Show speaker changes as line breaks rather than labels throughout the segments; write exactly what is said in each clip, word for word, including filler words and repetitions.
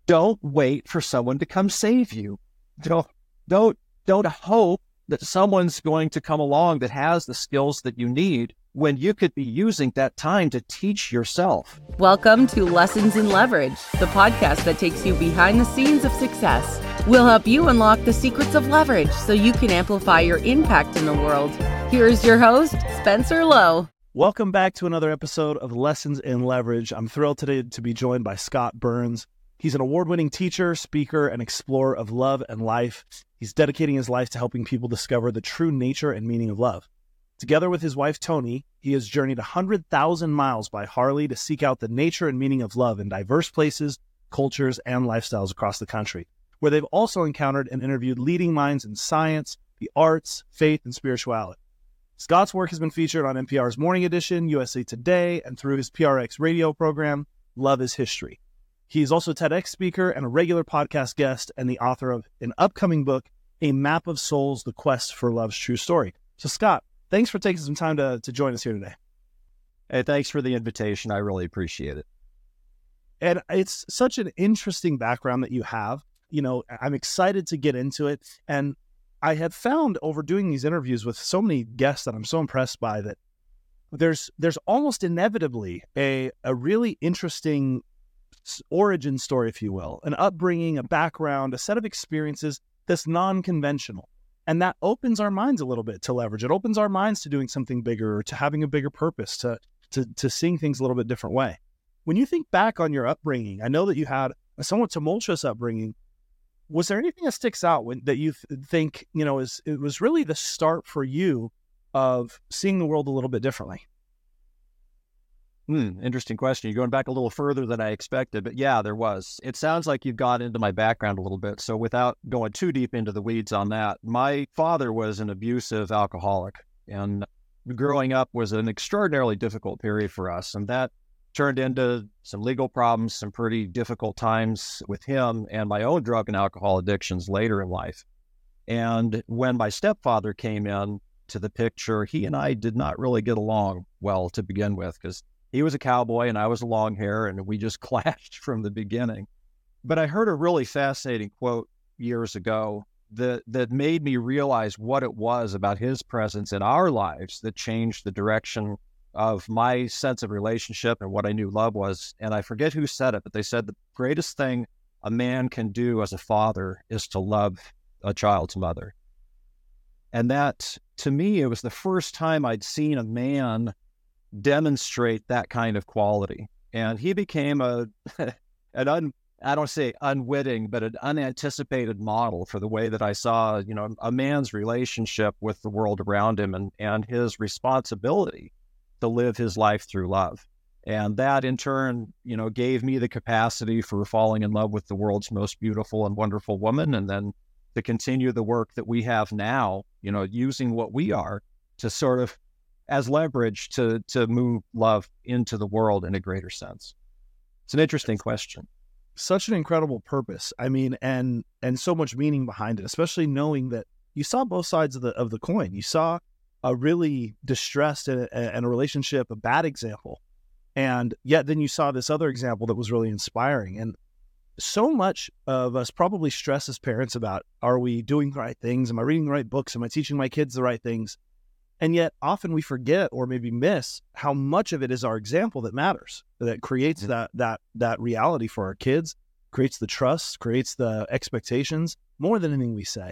Don't wait for someone to come save you. Don't, don't, don't hope that someone's going to come along that has the skills that you need when you could be using that time to teach yourself.
Welcome to Lessons in Leverage, the podcast that takes you behind the scenes of success. We'll help you unlock the secrets of leverage so you can amplify your impact in the world. Here's your host, Spencer Lowe.
Welcome back to another episode of Lessons in Leverage. I'm thrilled today to be joined by Scott Burns. He's an award-winning teacher, speaker, and explorer of love and life. He's dedicating his life to helping people discover the true nature and meaning of love. Together with his wife, Toni, he has journeyed one hundred thousand miles by Harley to seek out the nature and meaning of love in diverse places, cultures, and lifestyles across the country, where they've also encountered and interviewed leading minds in science, the arts, faith, and spirituality. Scott's work has been featured on N P R's Morning Edition, U S A Today, and through his P R X radio program, Love is History. He is also a TEDx speaker and a regular podcast guest and the author of an upcoming book, A Map of Souls, The Quest for Love's True Story. So Scott, thanks for taking some time to, to join us here today.
Hey, thanks for the invitation. I really appreciate it.
And it's such an interesting background that you have. You know, I'm excited to get into it. And I have found over doing these interviews with so many guests that I'm so impressed by that there's there's almost inevitably a, a really interesting origin story, if you will, an upbringing, a background, a set of experiences that's non-conventional. And that opens our minds a little bit to leverage. It opens our minds to doing something bigger, or to having a bigger purpose, to, to, to seeing things a little bit different way. When you think back on your upbringing, I know that you had a somewhat tumultuous upbringing. Was there anything that sticks out when, that you th- think, you know, is it was really the start for you of seeing the world a little bit differently?
Hmm, interesting question. You're going back a little further than I expected, but yeah, there was. It sounds like you've got into my background a little bit. So without going too deep into the weeds on that, my father was an abusive alcoholic, and growing up was an extraordinarily difficult period for us. And that turned into some legal problems, some pretty difficult times with him and my own drug and alcohol addictions later in life. And when my stepfather came in to the picture, he and I did not really get along well to begin with, because he was a cowboy and I was a long hair, and we just clashed from the beginning. But I heard a really fascinating quote years ago that, that made me realize what it was about his presence in our lives that changed the direction of my sense of relationship and what I knew love was. And I forget who said it, but they said the greatest thing a man can do as a father is to love a child's mother. And that, to me, it was the first time I'd seen a man demonstrate that kind of quality. And he became a an un, I don't say unwitting, but an unanticipated model for the way that I saw, you know, a man's relationship with the world around him, and, and his responsibility to live his life through love. And that in turn, you know, gave me the capacity for falling in love with the world's most beautiful and wonderful woman, and then to continue the work that we have now, you know, using what we are to sort of as leverage to to move love into the world in a greater sense. It's an interesting question.
Such an incredible purpose. I mean, and and so much meaning behind it, especially knowing that you saw both sides of the of the coin. You saw a really distressed and a, and a relationship, a bad example, and yet then you saw this other example that was really inspiring. And so much of us probably stress as parents about, are we doing the right things? Am I reading the right books? Am I teaching my kids the right things? And yet often we forget or maybe miss how much of it is our example that matters, that creates mm-hmm. that that that reality for our kids, creates the trust, creates the expectations more than anything we say.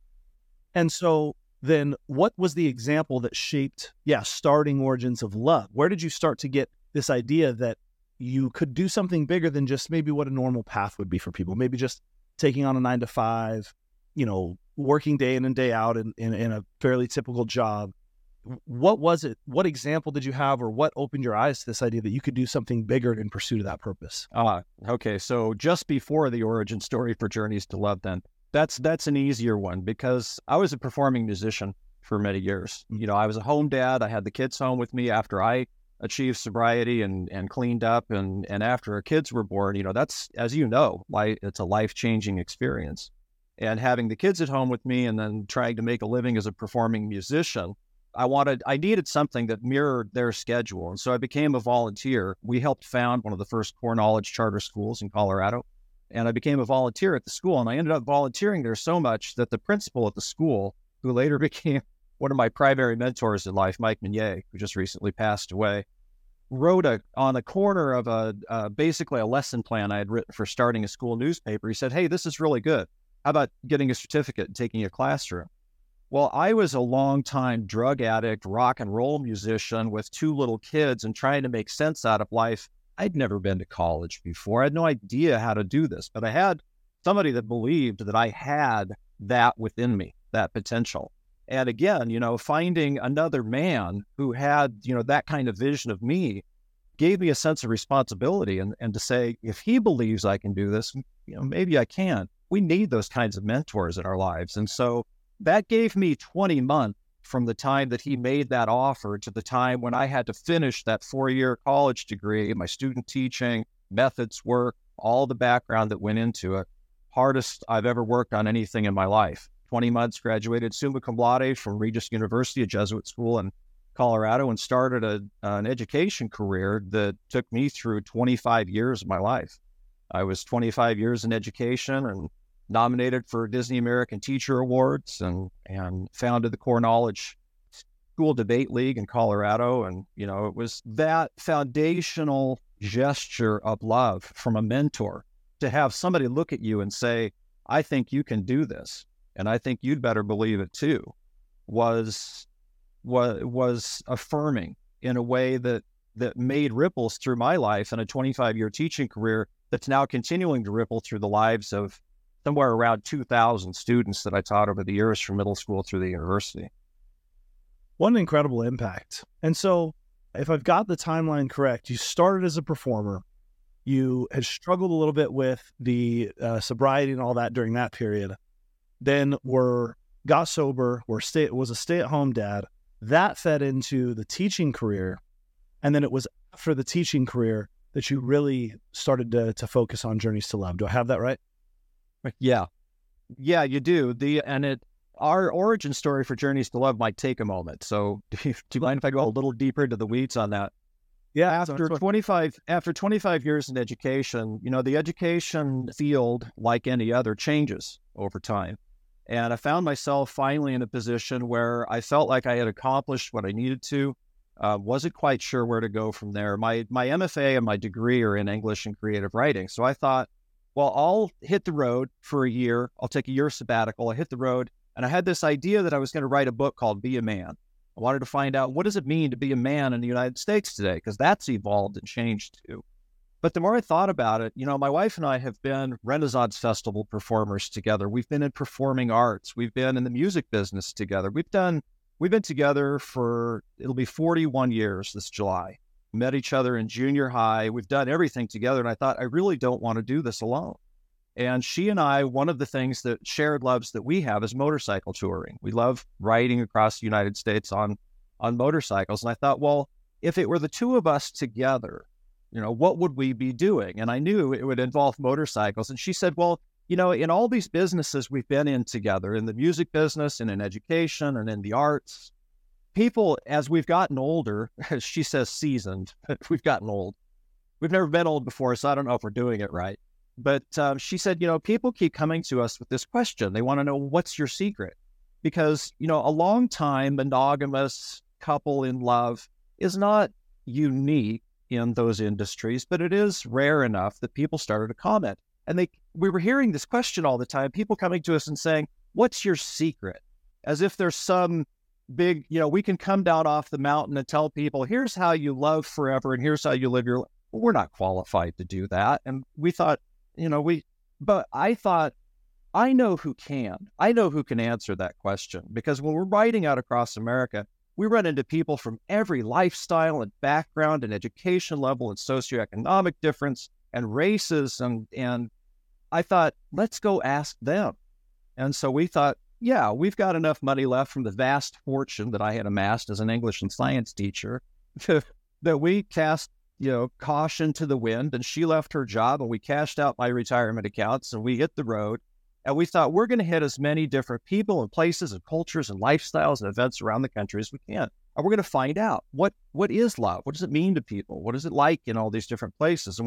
And so then what was the example that shaped, yeah, starting origins of love? Where did you start to get this idea that you could do something bigger than just maybe what a normal path would be for people? Maybe just taking on a nine to five, you know, working day in and day out in, in, in a fairly typical job. What was it? What example did you have, or what opened your eyes to this idea that you could do something bigger in pursuit of that purpose?
Ah, okay. So just before the origin story for Journeys to Love, then that's that's an easier one, because I was a performing musician for many years. You know, I was a home dad. I had the kids home with me after I achieved sobriety and and cleaned up, and and after our kids were born. You know, that's, as you know, like, it's a life-changing experience. And having the kids at home with me, and then trying to make a living as a performing musician, I wanted, I needed something that mirrored their schedule. And so I became a volunteer. We helped found one of the first core knowledge charter schools in Colorado. and I became a volunteer at the school. And I ended up volunteering there so much that the principal at the school, who later became one of my primary mentors in life, Mike Meunier, who just recently passed away, wrote a on the corner of a uh, basically a lesson plan I had written for starting a school newspaper. He said, "Hey, this is really good. How about getting a certificate and taking a classroom?" Well, I was a longtime drug addict, rock and roll musician with two little kids and trying to make sense out of life. I'd never been to college before. I had no idea how to do this, but I had somebody that believed that I had that within me, that potential. And again, you know, finding another man who had, you know, that kind of vision of me gave me a sense of responsibility and, and to say, if he believes I can do this, you know, maybe I can. We need those kinds of mentors in our lives. And so that gave me twenty months from the time that he made that offer to the time when I had to finish that four-year college degree, my student teaching, methods work, all the background that went into it. Hardest I've ever worked on anything in my life. twenty months, graduated summa cum laude from Regis University, a Jesuit school in Colorado, and started a, an education career that took me through twenty-five years of my life. I was twenty-five years in education and nominated for Disney American Teacher Awards and, and founded the Core Knowledge School Debate League in Colorado. And, you know, it was that foundational gesture of love from a mentor to have somebody look at you and say, I think you can do this, and I think you'd better believe it too, was was was affirming in a way that that made ripples through my life and a twenty-five year teaching career that's now continuing to ripple through the lives of somewhere around two thousand students that I taught over the years from middle school through the university.
What an incredible impact. And so if I've got the timeline correct, you started as a performer. You had struggled a little bit with the uh, sobriety and all that during that period. Then were got sober, were stay, was a stay-at-home dad. That fed into the teaching career. And then it was after the teaching career that you really started to, to focus on Journeys to Love. Do I have that right?
Yeah. Yeah, you do. The and it our origin story for Journeys to Love might take a moment. So do you, do you mind if I go a little deeper into the weeds on that?
Yeah.
After twenty-five after twenty-five years in education, you know, the education field, like any other, changes over time. And I found myself finally in a position where I felt like I had accomplished what I needed to. Uh, wasn't quite sure where to go from there. My my M F A and my degree are in English and creative writing. So I thought, well, I'll hit the road for a year. I'll take a year sabbatical. I hit the road, and I had this idea that I was going to write a book called Be a Man. I wanted to find out, what does it mean to be a man in the United States today? Because that's evolved and changed too. But the more I thought about it, you know, my wife and I have been Renaissance Festival performers together. We've been in performing arts. We've been in the music business together. We've done, we've been together for, it'll be forty-one years this July. We met each other in junior high. We've done everything together. And I thought, I really don't want to do this alone. And she and I, one of the things that shared loves that we have is motorcycle touring. We love riding across the United States on, on motorcycles. And I thought, well, if it were the two of us together, you know, what would we be doing? And I knew it would involve motorcycles. And she said, well, you know, in all these businesses we've been in together, in the music business and in education and in the arts, people, as we've gotten older, as she says seasoned, we've gotten old. We've never been old before, so I don't know if we're doing it right. But um, she said, you know, people keep coming to us with this question. They want to know, what's your secret? Because, you know, a long time monogamous couple in love is not unique in those industries, but it is rare enough that people started to comment. And they, we were hearing this question all the time, people coming to us and saying, what's your secret? As if there's some big, you know, we can come down off the mountain and tell people, here's how you love forever and here's how you live your life. Well, we're not qualified to do that. And we thought, you know, we, but I thought, I know who can. I know who can answer that question, because when we're riding out across America, we run into people from every lifestyle and background and education level and socioeconomic difference and races. And, and I thought, let's go ask them. And so we thought, yeah, we've got enough money left from the vast fortune that I had amassed as an English and science teacher to, that we cast, you know, caution to the wind, and she left her job and we cashed out my retirement accounts and we hit the road. And we thought, we're going to hit as many different people and places and cultures and lifestyles and events around the country as we can. And we're going to find out what, what is love? What does it mean to people? What is it like in all these different places? And we,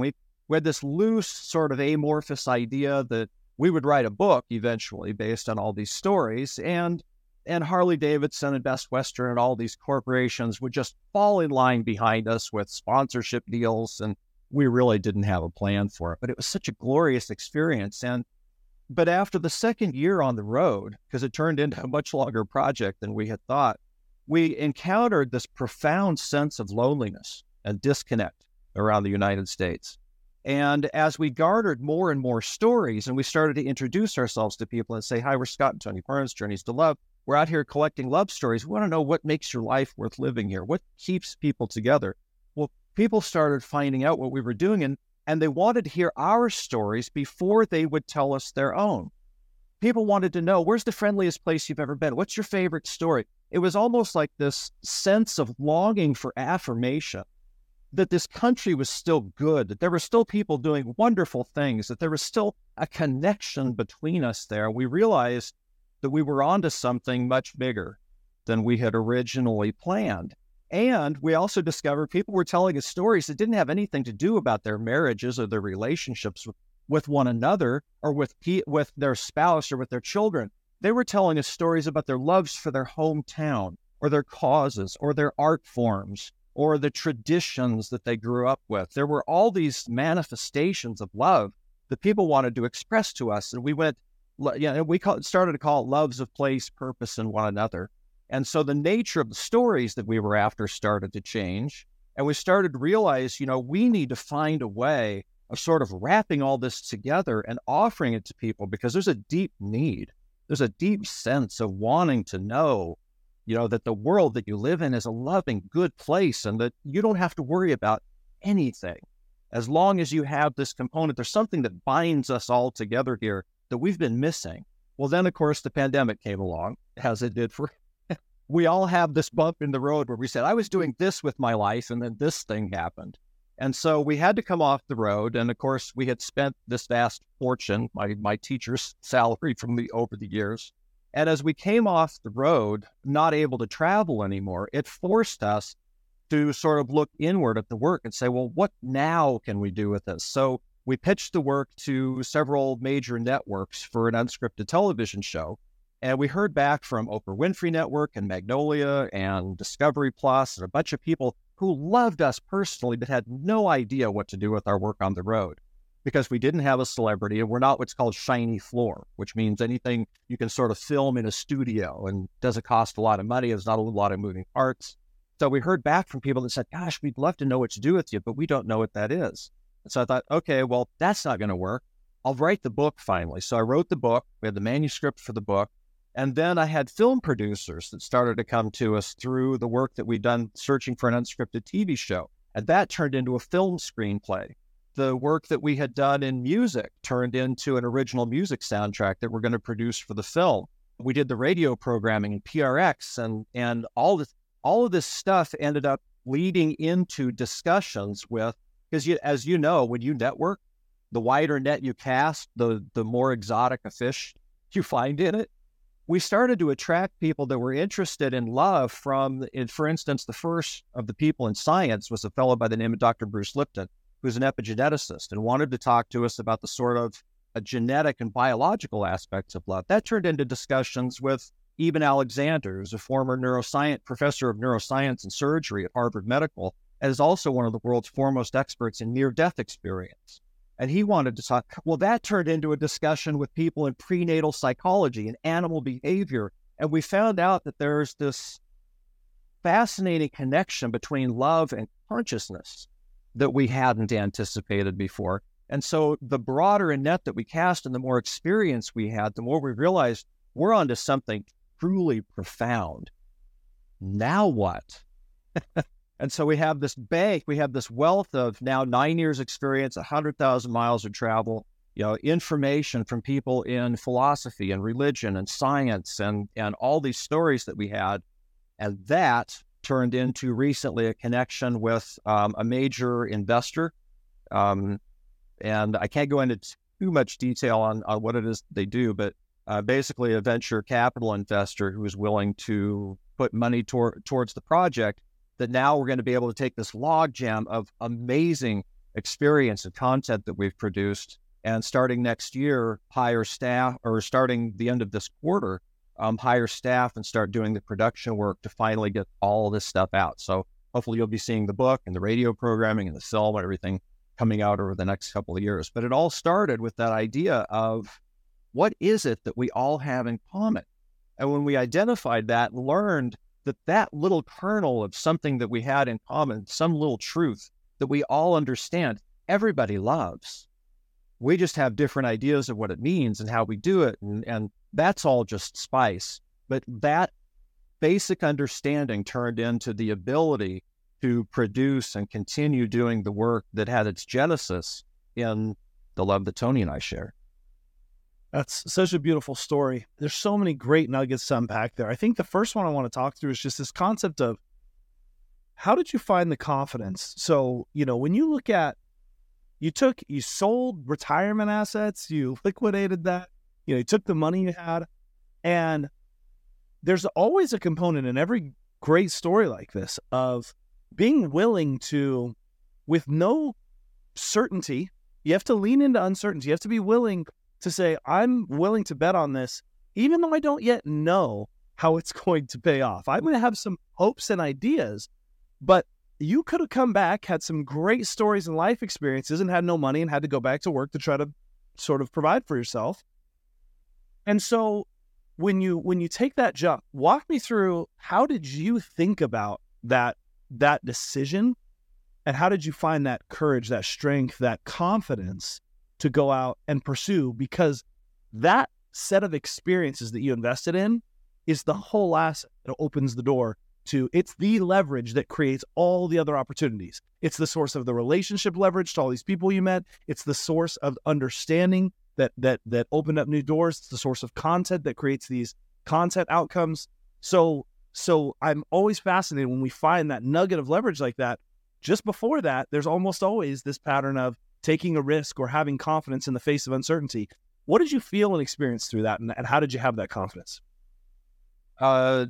we had this loose sort of amorphous idea that we would write a book eventually based on all these stories, and and Harley Davidson and Best Western and all these corporations would just fall in line behind us with sponsorship deals, and we really didn't have a plan for it. But it was such a glorious experience. And but after the second year on the road, because it turned into a much longer project than we had thought, we encountered this profound sense of loneliness and disconnect around the United States. And as we garnered more and more stories and we started to introduce ourselves to people and say, hi, we're Scott and Tony Parnes, Journeys to Love. We're out here collecting love stories. We want to know what makes your life worth living here. What keeps people together? Well, people started finding out what we were doing, and, and they wanted to hear our stories before they would tell us their own. People wanted to know, where's the friendliest place you've ever been? What's your favorite story? It was almost like this sense of longing for affirmation that this country was still good, that there were still people doing wonderful things, that there was still a connection between us there. We realized that we were onto something much bigger than we had originally planned. And we also discovered people were telling us stories that didn't have anything to do about their marriages or their relationships with, with one another or with, with their spouse or with their children. They were telling us stories about their loves for their hometown or their causes or their art forms or the traditions that they grew up with. There were all these manifestations of love that people wanted to express to us. And we went, yeah, you know, we call, started to call it loves of place, purpose, and one another. And so the nature of the stories that we were after started to change. And we started to realize, you know, we need to find a way of sort of wrapping all this together and offering it to people, because there's a deep need. There's a deep sense of wanting to know, you know, that the world that you live in is a loving, good place, and that you don't have to worry about anything. As long as you have this component, there's something that binds us all together here that we've been missing. Well, then, of course, the pandemic came along, as it did for we all have this bump in the road where we said, I was doing this with my life, and then this thing happened. And so we had to come off the road. And of course, we had spent this vast fortune, my my teacher's salary from the over the years. And as we came off the road, not able to travel anymore, it forced us to sort of look inward at the work and say, well, what now can we do with this? So we pitched the work to several major networks for an unscripted television show. And we heard back from Oprah Winfrey Network and Magnolia and Discovery Plus and a bunch of people who loved us personally but had no idea what to do with our work on the road, because we didn't have a celebrity and we're not what's called shiny floor, which means anything you can sort of film in a studio and doesn't cost a lot of money. There's not a lot of moving parts. So we heard back from people that said, gosh, we'd love to know what to do with you, but we don't know what that is. And so I thought, okay, well, that's not going to work. I'll write the book finally. So I wrote the book. We had the manuscript for the book. And then I had film producers that started to come to us through the work that we'd done searching for an unscripted T V show. And that turned into a film screenplay. The work that we had done in music turned into an original music soundtrack that we're going to produce for the film. We did the radio programming and P R X, and and all this, all of this stuff ended up leading into discussions with, because you, as you know, when you network, the wider net you cast, the the more exotic a fish you find in it. We started to attract people that were interested in love from, in, for instance, the first of the people in science was a fellow by the name of Doctor Bruce Lipton, who's an epigeneticist and wanted to talk to us about the sort of uh, genetic and biological aspects of love. That turned into discussions with Eben Alexander, who's a former neuroscience professor of neuroscience and surgery at Harvard Medical, and is also one of the world's foremost experts in near-death experience. And he wanted to talk. Well, that turned into a discussion with people in prenatal psychology and animal behavior. And we found out that there's this fascinating connection between love and consciousness that we hadn't anticipated before. And so the broader a net that we cast and the more experience we had, the more we realized we're onto something truly profound. Now what? And so we have this bank, we have this wealth of now nine years experience, one hundred thousand miles of travel, you know, information from people in philosophy and religion and science and, and all these stories that we had. And that turned into recently a connection with um, a major investor. Um, and I can't go into too much detail on, on what it is they do, but uh, basically a venture capital investor who is willing to put money tor- towards the project, that now we're going to be able to take this logjam of amazing experience and content that we've produced. And starting next year, hire staff, or starting the end of this quarter, um, hire staff and start doing the production work to finally get all this stuff out. So hopefully you'll be seeing the book and the radio programming and the film and everything coming out over the next couple of years. But it all started with that idea of what is it that we all have in common? And when we identified that, learned that that little kernel of something that we had in common, some little truth that we all understand, everybody loves. We just have different ideas of what it means and how we do it. And, and that's all just spice. But that basic understanding turned into the ability to produce and continue doing the work that had its genesis in the love that Tony and I share.
That's such a beautiful story. There's so many great nuggets to unpack there. I think the first one I want to talk through is just this concept of how did you find the confidence? So, you know, when you look at, you took, you sold retirement assets, you liquidated that, you know, you took the money you had, and there's always a component in every great story like this of being willing to, with no certainty, you have to lean into uncertainty. You have to be willing to say, I'm willing to bet on this, even though I don't yet know how it's going to pay off. I'm going to have some hopes and ideas, but you could have come back, had some great stories and life experiences, and had no money and had to go back to work to try to sort of provide for yourself. And so when you when you take that jump, walk me through, how did you think about that that decision, and how did you find that courage, that strength, that confidence to go out and pursue? Because that set of experiences that you invested in is the whole asset that opens the door to, it's the leverage that creates all the other opportunities. It's the source of the relationship leverage to all these people you met. It's the source of understanding that that that opened up new doors. It's the source of content that creates these content outcomes. So so I'm always fascinated when we find that nugget of leverage like that. Just before that, there's almost always this pattern of taking a risk or having confidence in the face of uncertainty. What did you feel and experience through that, and, and how did you have that confidence?
Uh,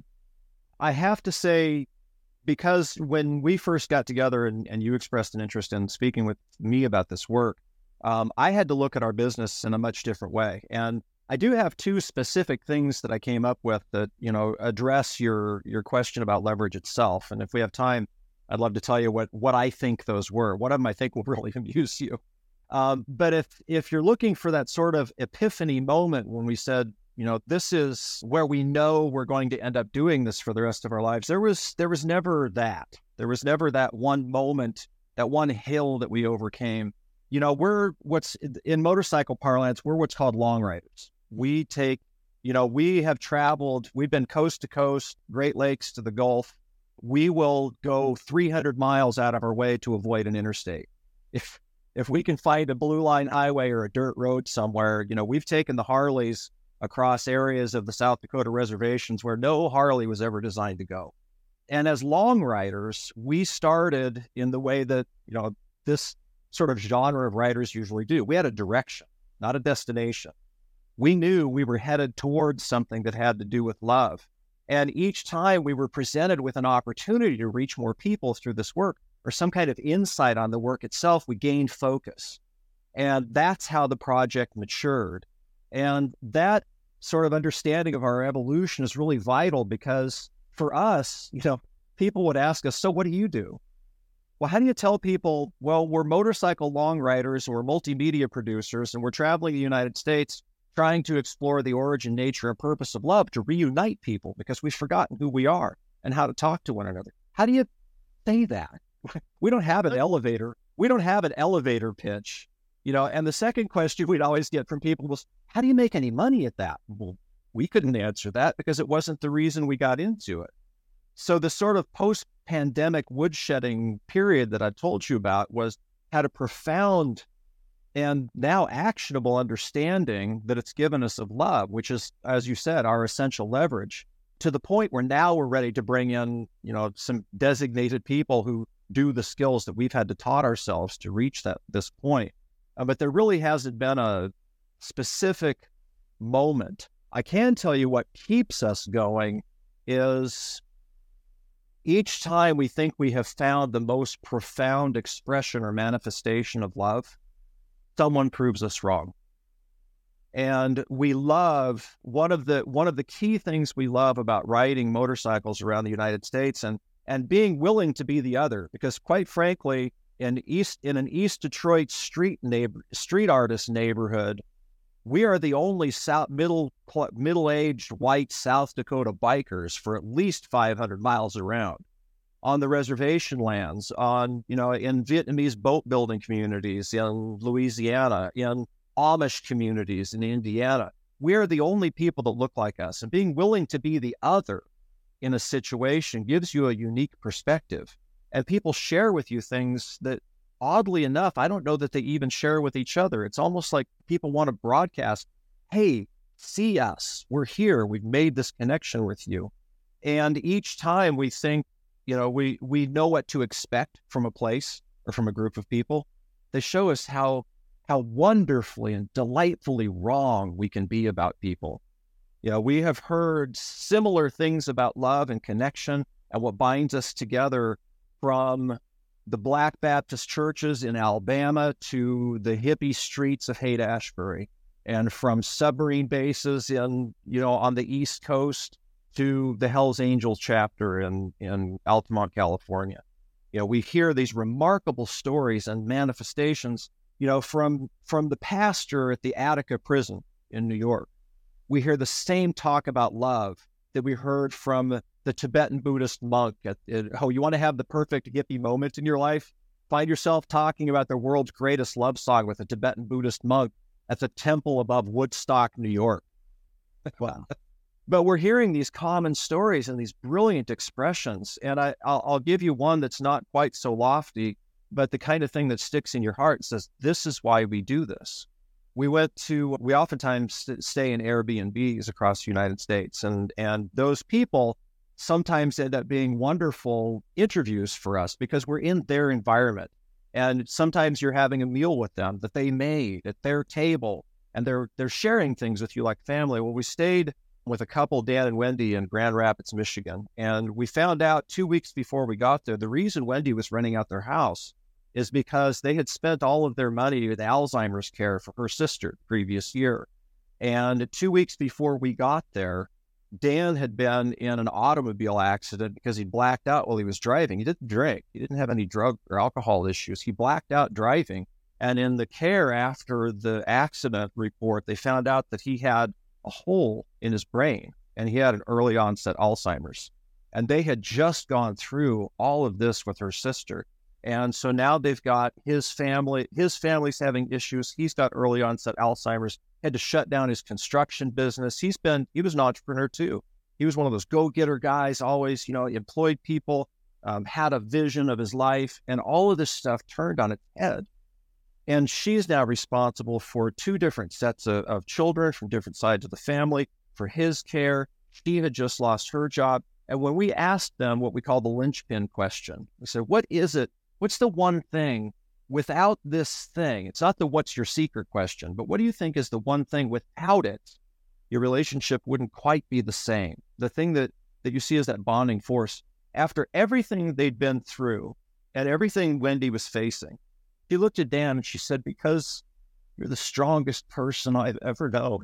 I have to say, because when we first got together and, and you expressed an interest in speaking with me about this work, um, I had to look at our business in a much different way. And I do have two specific things that I came up with that, you know, address your your question about leverage itself. And if we have time, I'd love to tell you what, what I think those were. One of them I think will really amuse you. Um, but if if you're looking for that sort of epiphany moment when we said, you know, this is where we know we're going to end up doing this for the rest of our lives, there was there was never that. There was never that one moment, that one hill that we overcame. You know, we're what's in motorcycle parlance, we're what's called long riders. We take, you know, we have traveled, we've been coast to coast, Great Lakes to the Gulf. We will go three hundred miles out of our way to avoid an interstate. If if we can find a blue line highway or a dirt road somewhere, you know, we've taken the Harleys across areas of the South Dakota reservations where no Harley was ever designed to go. And as long riders, we started in the way that, you know, this sort of genre of riders usually do. We had a direction, not a destination. We knew we were headed towards something that had to do with love. And each time we were presented with an opportunity to reach more people through this work or some kind of insight on the work itself, we gained focus. And that's how the project matured. And that sort of understanding of our evolution is really vital because for us, you know, people would ask us, so what do you do? Well, how do you tell people, well, we're motorcycle long riders or multimedia producers and we're traveling the United States trying to explore the origin, nature, and purpose of love to reunite people because we've forgotten who we are and how to talk to one another. How do you say that? We don't have an elevator. We don't have an elevator pitch, you know. And the second question we'd always get from people was, how do you make any money at that? Well, we couldn't answer that because it wasn't the reason we got into it. So the sort of post-pandemic woodshedding period that I told you about was had a profound and now actionable understanding that it's given us of love, which is, as you said, our essential leverage, to the point where now we're ready to bring in, you know, some designated people who do the skills that we've had to taught ourselves to reach that this point. Uh, but there really hasn't been a specific moment. I can tell you what keeps us going is each time we think we have found the most profound expression or manifestation of love, someone proves us wrong. And we love, one of the one of the key things we love about riding motorcycles around the United States and and being willing to be the other, because quite frankly, in East in an East Detroit street neighbor street artist neighborhood, we are the only South middle middle-aged white South Dakota bikers for at least five hundred miles around. On the reservation lands, on you know, in Vietnamese boat building communities in Louisiana, in Amish communities in Indiana, we are the only people that look like us. And being willing to be the other in a situation gives you a unique perspective. And people share with you things that, oddly enough, I don't know that they even share with each other. It's almost like people want to broadcast, hey, see us. We're here. We've made this connection with you. And each time we think, you know, we, we know what to expect from a place or from a group of people. They show us how how wonderfully and delightfully wrong we can be about people. You know, we have heard similar things about love and connection and what binds us together, from the Black Baptist churches in Alabama to the hippie streets of Haight-Ashbury, and from submarine bases in, you know, on the East Coast to the Hells Angels chapter in, in Altamont, California. You know, we hear these remarkable stories and manifestations, you know, from from the pastor at the Attica prison in New York. We hear the same talk about love that we heard from the Tibetan Buddhist monk. At, at, oh, you want to have the perfect hippie moment in your life? Find yourself talking about the world's greatest love song with a Tibetan Buddhist monk at the temple above Woodstock, New York. Wow. But we're hearing these common stories and these brilliant expressions. And I, I'll, I'll give you one that's not quite so lofty, but the kind of thing that sticks in your heart and says, this is why we do this. We went to, we oftentimes stay in Airbnbs across the United States, and, and those people sometimes end up being wonderful interviews for us because we're in their environment. And sometimes you're having a meal with them that they made at their table, and they're, they're sharing things with you like family. Well, we stayed with a couple, Dan and Wendy, in Grand Rapids, Michigan. And we found out two weeks before we got there, the reason Wendy was renting out their house is because they had spent all of their money with Alzheimer's care for her sister the previous year. And two weeks before we got there, Dan had been in an automobile accident because he blacked out while he was driving. He didn't drink. He didn't have any drug or alcohol issues. He blacked out driving. And in the care after the accident report, they found out that he had a hole in his brain and he had an early onset Alzheimer's. And they had just gone through all of this with her sister. And so now they've got his family, his family's having issues. He's got early onset Alzheimer's, had to shut down his construction business. He's been, he was an entrepreneur too. He was one of those go-getter guys, always, you know, employed people, um, had a vision of his life, and all of this stuff turned on its head. And she's now responsible for two different sets of, of children from different sides of the family for his care. She had just lost her job. And when we asked them what we call the linchpin question, we said, what is it? What's the one thing without this thing? It's not the what's your secret question, but what do you think is the one thing without it, your relationship wouldn't quite be the same? The thing that, that you see as that bonding force. After everything they'd been through and everything Wendy was facing, she looked at Dan and she said, because you're the strongest person I've ever known.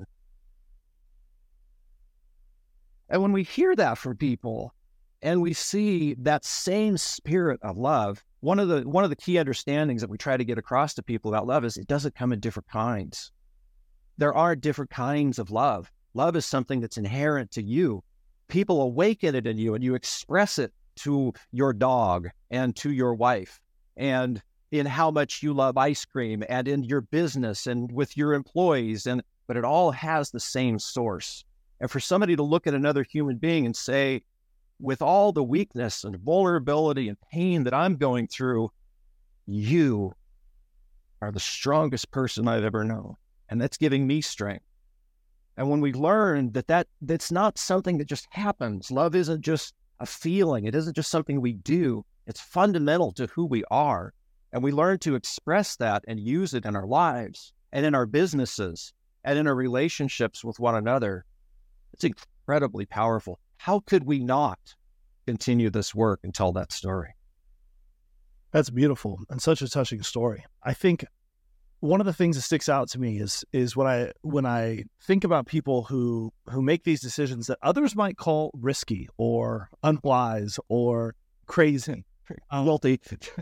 And when we hear that from people and we see that same spirit of love, one of the one of the key understandings that we try to get across to people about love is it doesn't come in different kinds. There are different kinds of love. Love is something that's inherent to you. People awaken it in you and you express it to your dog and to your wife and in how much you love ice cream and in your business and with your employees, and but it all has the same source. And for somebody to look at another human being and say, with all the weakness and vulnerability and pain that I'm going through, you are the strongest person I've ever known. And that's giving me strength. And when we learn that, that that's not something that just happens, love isn't just a feeling. It isn't just something we do. It's fundamental to who we are. And we learn to express that and use it in our lives and in our businesses and in our relationships with one another. It's incredibly powerful. How could we not continue this work and tell that story.
That's beautiful and such a touching story. I think one of the things that sticks out to me is is when I when I think about people who who make these decisions that others might call risky or unwise or crazy,
Guilty.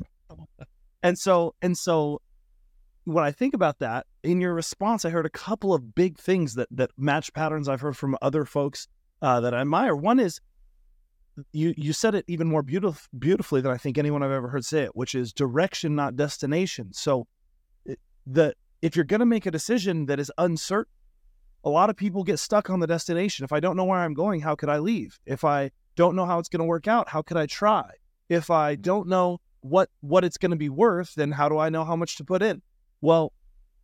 and so and so when I think about that, in your response, I heard a couple of big things that that match patterns I've heard from other folks uh, that I admire. One is you you said it even more beautif- beautifully than I think anyone I've ever heard say it, which is direction, not destination. So the if you're going to make a decision that is uncertain, a lot of people get stuck on the destination. If I don't know where I'm going, how could I leave? If I don't know how it's going to work out, how could I try? If I don't know what what it's going to be worth, then how do I know how much to put in? Well,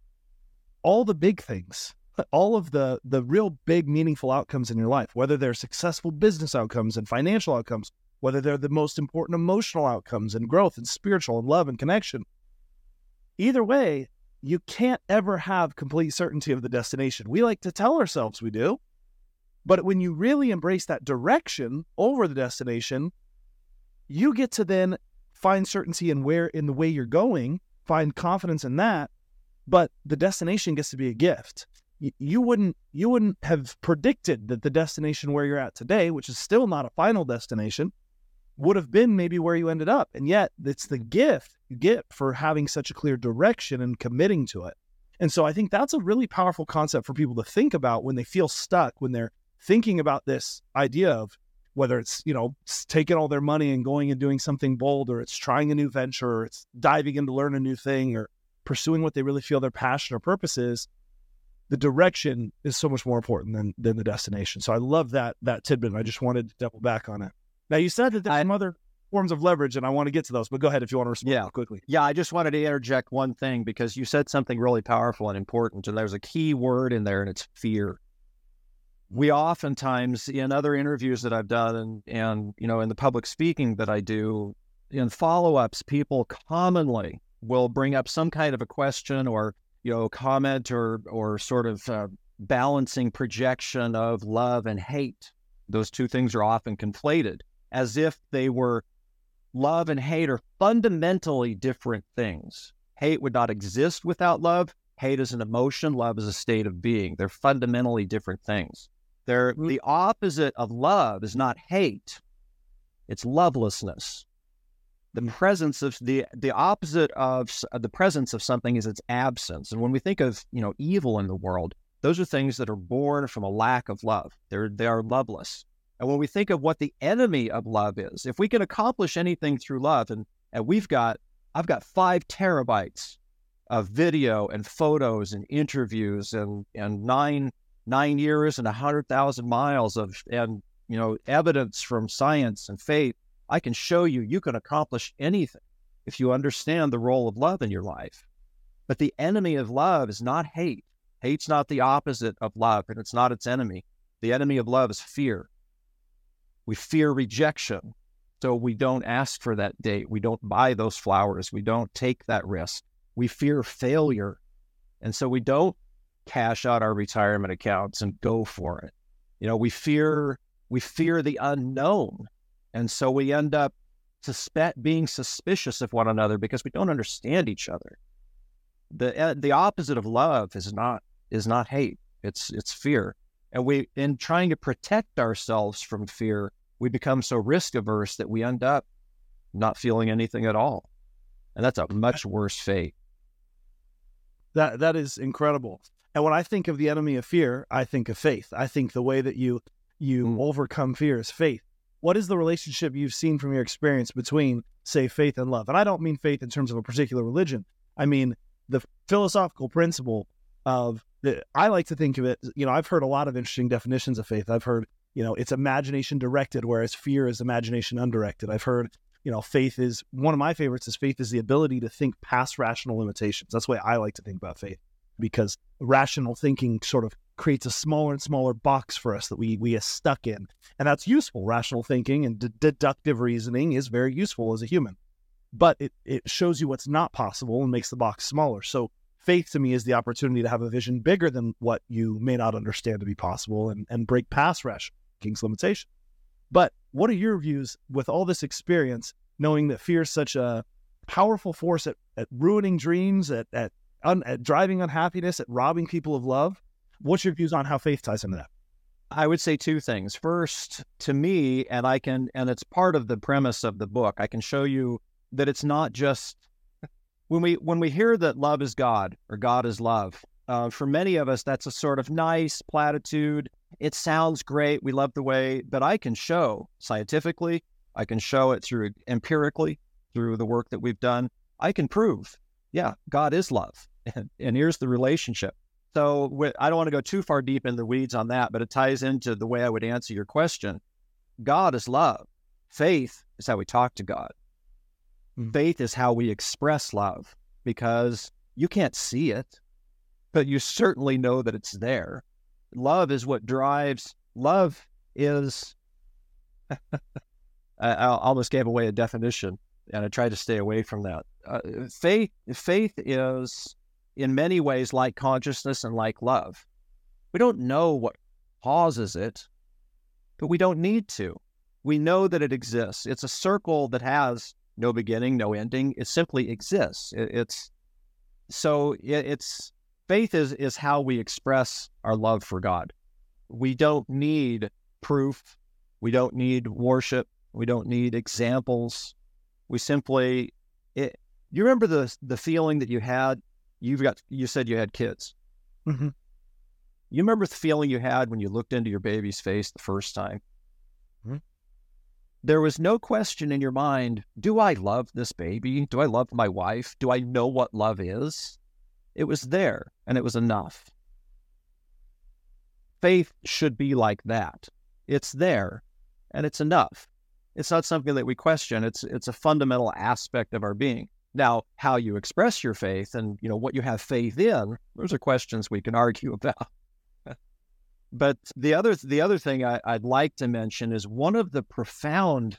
all the big things, all of the the real big meaningful outcomes in your life, whether they're successful business outcomes and financial outcomes, whether they're the most important emotional outcomes and growth and spiritual and love and connection, either way, you can't ever have complete certainty of the destination. We like to tell ourselves we do, but when you really embrace that direction over the destination, you get to then find certainty in where, in the way you're going, find confidence in that, but the destination gets to be a gift. You, you wouldn't, you wouldn't have predicted that the destination where you're at today, which is still not a final destination, would have been maybe where you ended up. And yet it's the gift you get for having such a clear direction and committing to it. And so I think that's a really powerful concept for people to think about when they feel stuck, when they're thinking about this idea of whether it's, you know, taking all their money and going and doing something bold, or it's trying a new venture, or it's diving in to learn a new thing, or pursuing what they really feel their passion or purpose is. The direction is so much more important than than the destination. So I love that that tidbit. I just wanted to double back on it. Now, you said that there's some other forms of leverage, and I want to get to those, but go ahead if you want to respond
yeah.
quickly.
Yeah, I just wanted to interject one thing, because you said something really powerful and important, and there's a key word in there, and it's fear. We oftentimes, in other interviews that I've done and, and you know, in the public speaking that I do, in follow-ups, people commonly will bring up some kind of a question or, you know, comment or, or sort of uh, balancing projection of love and hate. Those two things are often conflated, as if they were love and hate are fundamentally different things. Hate would not exist without love. Hate is an emotion. Love is a state of being. They're fundamentally different things. They're the opposite of love is not hate. It's lovelessness. The presence of the the opposite of the presence of something is its absence. And when we think of, you know, evil in the world, those are things that are born from a lack of love. They're they are loveless. And when we think of what the enemy of love is, if we can accomplish anything through love, and, and we've got, I've got five terabytes of video and photos and interviews and, and nine, nine years and a hundred thousand miles of, and, you know, evidence from science and faith, I can show you, you can accomplish anything if you understand the role of love in your life. But the enemy of love is not hate. Hate's not the opposite of love, and it's not its enemy. The enemy of love is fear. We fear rejection, so we don't ask for that date. We don't buy those flowers. We don't take that risk. We fear failure, and so we don't cash out our retirement accounts and go for it. You know, we fear we fear the unknown, and so we end up suspect being suspicious of one another because we don't understand each other. The uh, the opposite of love is not is not hate. It's it's fear, and we in trying to protect ourselves from fear, we become so risk averse that we end up not feeling anything at all. And that's a much worse fate.
That that is incredible. And when I think of the enemy of fear, I think of faith. I think the way that you you mm. overcome fear is faith. What is the relationship you've seen from your experience between, say, faith and love? And I don't mean faith in terms of a particular religion. I mean the philosophical principle of the, I like to think of it, you know, I've heard a lot of interesting definitions of faith. I've heard, you know, it's imagination directed, whereas fear is imagination undirected. I've heard, you know, faith is, one of my favorites is faith is the ability to think past rational limitations. That's the way I like to think about faith, because rational thinking sort of creates a smaller and smaller box for us that we we are stuck in. And that's useful. Rational thinking and d- deductive reasoning is very useful as a human, but it, it shows you what's not possible and makes the box smaller. So faith to me is the opportunity to have a vision bigger than what you may not understand to be possible and, and break past rational thinking's limitation. But What are your views with all this experience, knowing that fear is such a powerful force at, at ruining dreams, at at, un, at driving unhappiness, at robbing people of love? What's your views on how faith ties into that?
I would say two things. First, to me, and I can, and it's part of the premise of the book, I can show you that it's not just when we when we hear that love is God or God is love. Uh, for many of us, that's a sort of nice platitude. It sounds great. We love the way, but I can show scientifically, I can show it through empirically, through the work that we've done. I can prove, yeah, God is love. And, and here's the relationship. So with, I don't want to go too far deep in the weeds on that, but it ties into the way I would answer your question. God is love. Faith is how we talk to God. Mm. Faith is how we express love, because you can't see it, but you certainly know that it's there. Love is what drives. Love is, I almost gave away a definition, and I tried to stay away from that. Uh, faith, faith is in many ways like consciousness and like love. We don't know what causes it, but we don't need to. We know that it exists. It's a circle that has no beginning, no ending. It simply exists. It, it's so it, it's faith is is how we express our love for God. We don't need proof. We don't need worship. We don't need examples. We simply. It, you remember the the feeling that you had? You've got. You said you had kids.
Mm-hmm.
You remember the feeling you had when you looked into your baby's face the first time?
Mm-hmm.
There was no question in your mind, do I love this baby? Do I love my wife? Do I know what love is? It was there, and it was enough. Faith should be like that. It's there, and it's enough. It's not something that we question. It's it's a fundamental aspect of our being. Now, how you express your faith and, you know, what you have faith in, those are questions we can argue about. But the other the other thing I, I'd like to mention is one of the profound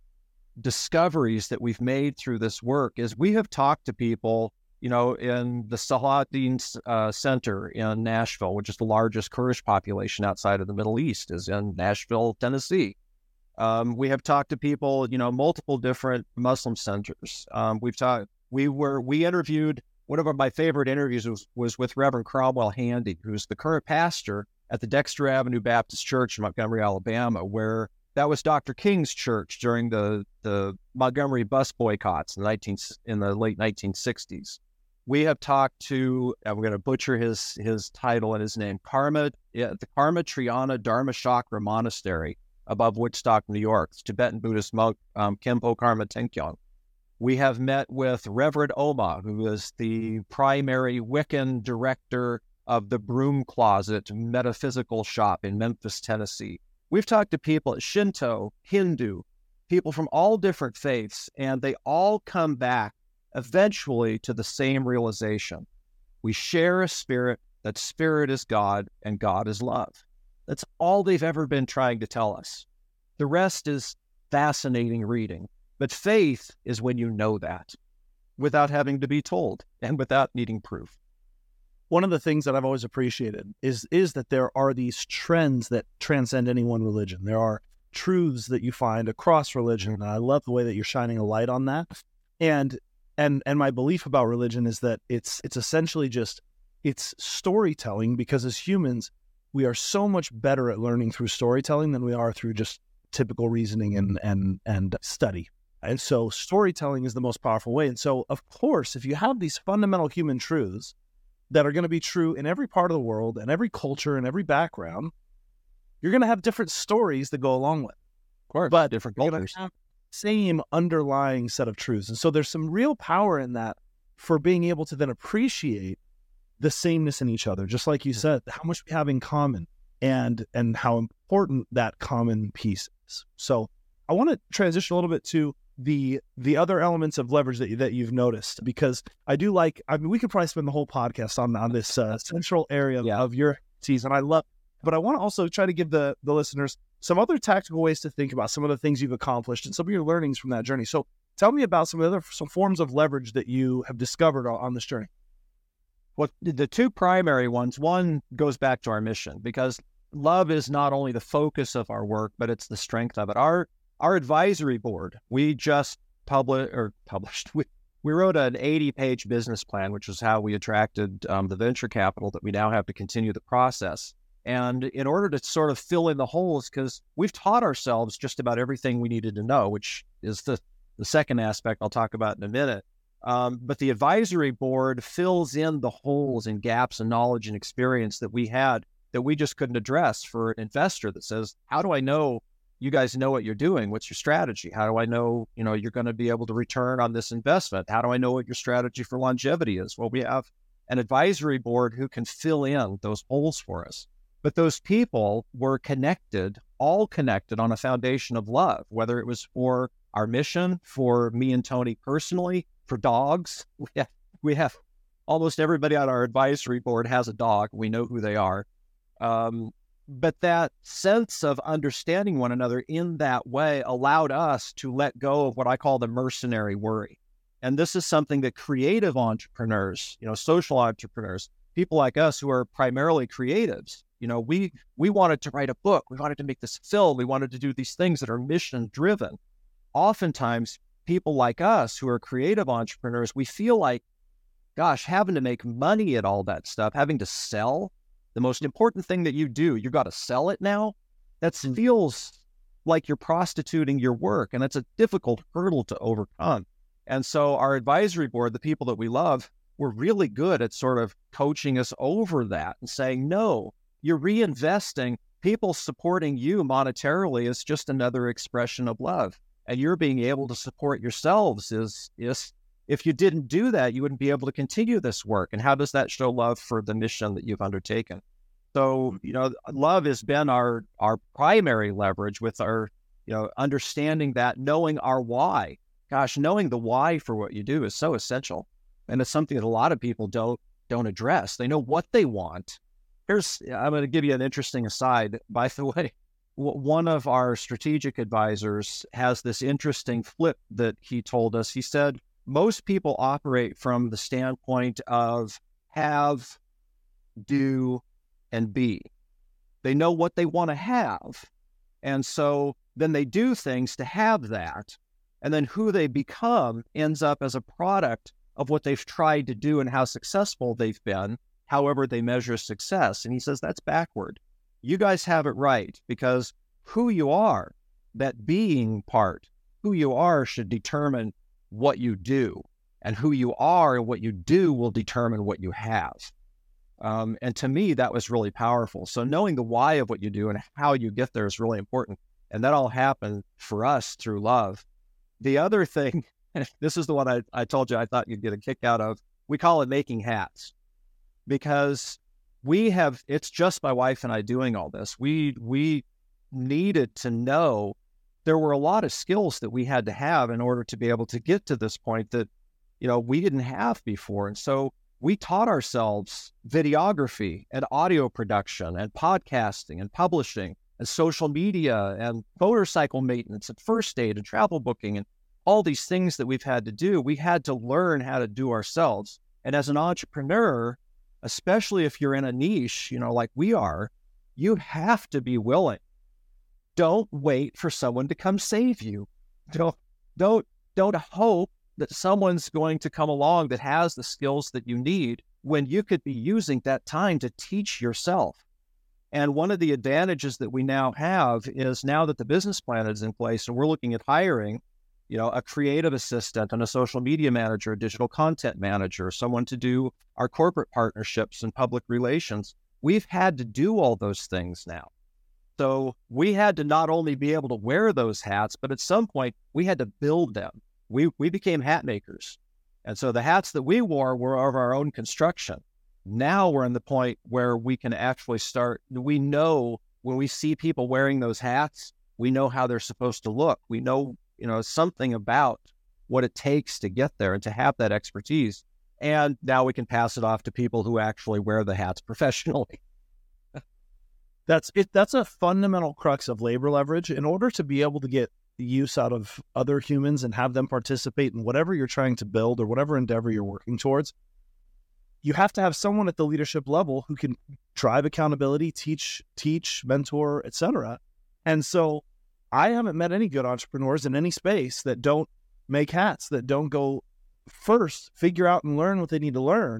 discoveries that we've made through this work is we have talked to people, you know, in the Salahuddin uh, Center in Nashville, which is the largest Kurdish population outside of the Middle East, is in Nashville, Tennessee. Um, we have talked to people, you know, multiple different Muslim centers. Um, we've talked. We were we interviewed. One of our, my favorite interviews was, was with Reverend Cromwell Handy, who's the current pastor at the Dexter Avenue Baptist Church in Montgomery, Alabama, where that was Doctor King's church during the, the Montgomery bus boycotts in the, nineteen, in the late nineteen sixties. We have talked to, I'm going to butcher his his title and his name, Karma, yeah, the Karma Triana Dharma Chakra Monastery above Woodstock, New York, Tibetan Buddhist monk um, Khenpo Karma Tenkyong. We have met with Reverend Oma, who is the primary Wiccan director of the Broom Closet Metaphysical Shop in Memphis, Tennessee. We've talked to people at Shinto, Hindu, people from all different faiths, and they all come back eventually to the same realization. We share a spirit, that spirit is God, and God is love. That's all they've ever been trying to tell us. The rest is fascinating reading. But faith is when you know that, without having to be told, and without needing proof.
One of the things that I've always appreciated is is that there are these trends that transcend any one religion. There are truths that you find across religion, and I love the way that you're shining a light on that. And and and my belief about religion is that it's it's essentially just it's storytelling, because as humans, we are so much better at learning through storytelling than we are through just typical reasoning and and and study. And so storytelling is the most powerful way. And so, of course, if you have these fundamental human truths that are going to be true in every part of the world and every culture and every background, you're going to have different stories that go along with it.
Of course,
but
different
you're
cultures.
going to have the same underlying set of truths. And so there's some real power in that for being able to then appreciate the sameness in each other, just like you said, how much we have in common and and how important that common piece is. So I want to transition a little bit to the the other elements of leverage that you, that you've noticed, because I do like, I mean, we could probably spend the whole podcast on on this uh, central area
yeah.
of your season. I love, but I want to also try to give the the listeners some other tactical ways to think about some of the things you've accomplished and some of your learnings from that journey. So tell me about some of the other some forms of leverage that you have discovered on, on this journey.
Well, the two primary ones, one goes back to our mission, because love is not only the focus of our work, but it's the strength of it. Our our advisory board, we just published or published, we, we wrote an eighty page business plan, which is how we attracted um, the venture capital that we now have to continue the process. And in order to sort of fill in the holes, because we've taught ourselves just about everything we needed to know, which is the, the second aspect I'll talk about in a minute. Um, but the advisory board fills in the holes and gaps in knowledge and experience that we had that we just couldn't address for an investor that says, how do I know you guys know what you're doing? What's your strategy? How do I know, you know, you're going to be able to return on this investment? How do I know what your strategy for longevity is? Well, we have an advisory board who can fill in those holes for us. But those people were connected, all connected on a foundation of love, whether it was for our mission, for me and Tony personally, for dogs. We have, we have almost everybody on our advisory board has a dog. We know who they are. Um, but that sense of understanding one another in that way allowed us to let go of what I call the mercenary worry. And this is something that creative entrepreneurs, you know, social entrepreneurs, people like us who are primarily creatives, you know, we, we wanted to write a book. We wanted to make this film. We wanted to do these things that are mission driven. Oftentimes, people like us who are creative entrepreneurs, we feel like, gosh, having to make money at all that stuff, having to sell, the most important thing that you do, you've got to sell it now. That feels like you're prostituting your work, and it's a difficult hurdle to overcome. And so our advisory board, the people that we love, were really good at sort of coaching us over that and saying, no, you're reinvesting. People supporting you monetarily is just another expression of love. And you're being able to support yourselves is, is if you didn't do that, you wouldn't be able to continue this work. And how does that show love for the mission that you've undertaken? So, you know, love has been our, our primary leverage with our, you know, understanding that, knowing our why. Gosh, knowing the why for what you do is so essential. And it's something that a lot of people don't, don't address. They know what they want. Here's, I'm going to give you an interesting aside. By the way, one of our strategic advisors has this interesting flip that he told us. He said, most people operate from the standpoint of have, do, and be. They know what they want to have. And so then they do things to have that. And then who they become ends up as a product of what they've tried to do and how successful they've been, however they measure success. And he says, that's backward. You guys have it right, because who you are, that being part, who you are should determine what you do, and who you are and what you do will determine what you have. Um, and to me, that was really powerful. So knowing the why of what you do and how you get there is really important. And that all happened for us through love. The other thing, this is the one I, I told you I thought you'd get a kick out of. We call it making hats, because we have, it's just my wife and I doing all this. We, we needed to know there were a lot of skills that we had to have in order to be able to get to this point that, you know, we didn't have before. And so we taught ourselves videography and audio production and podcasting and publishing and social media and motorcycle maintenance and first aid and travel booking and all these things that we've had to do. We had to learn how to do ourselves. And as an entrepreneur, especially if you're in a niche, you know, like we are, you have to be willing. Don't wait for someone to come save you. Don't, don't, don't hope that someone's going to come along that has the skills that you need when you could be using that time to teach yourself. And one of the advantages that we now have is now that the business plan is in place and we're looking at hiring, you know, a creative assistant and a social media manager, a digital content manager, someone to do our corporate partnerships and public relations. We've had to do all those things now. So we had to not only be able to wear those hats, but at some point we had to build them. We we became hat makers. And so the hats that we wore were of our own construction. Now we're in the point where we can actually start, we know when we see people wearing those hats, we know how they're supposed to look. We know, you know, something about what it takes to get there and to have that expertise. And now we can pass it off to people who actually wear the hats professionally.
That's it. That's a fundamental crux of labor leverage. In order to be able to get the use out of other humans and have them participate in whatever you're trying to build or whatever endeavor you're working towards, you have to have someone at the leadership level who can drive accountability, teach, teach, mentor, et cetera. And so I haven't met any good entrepreneurs in any space that don't make hats, that don't go first, figure out and learn what they need to learn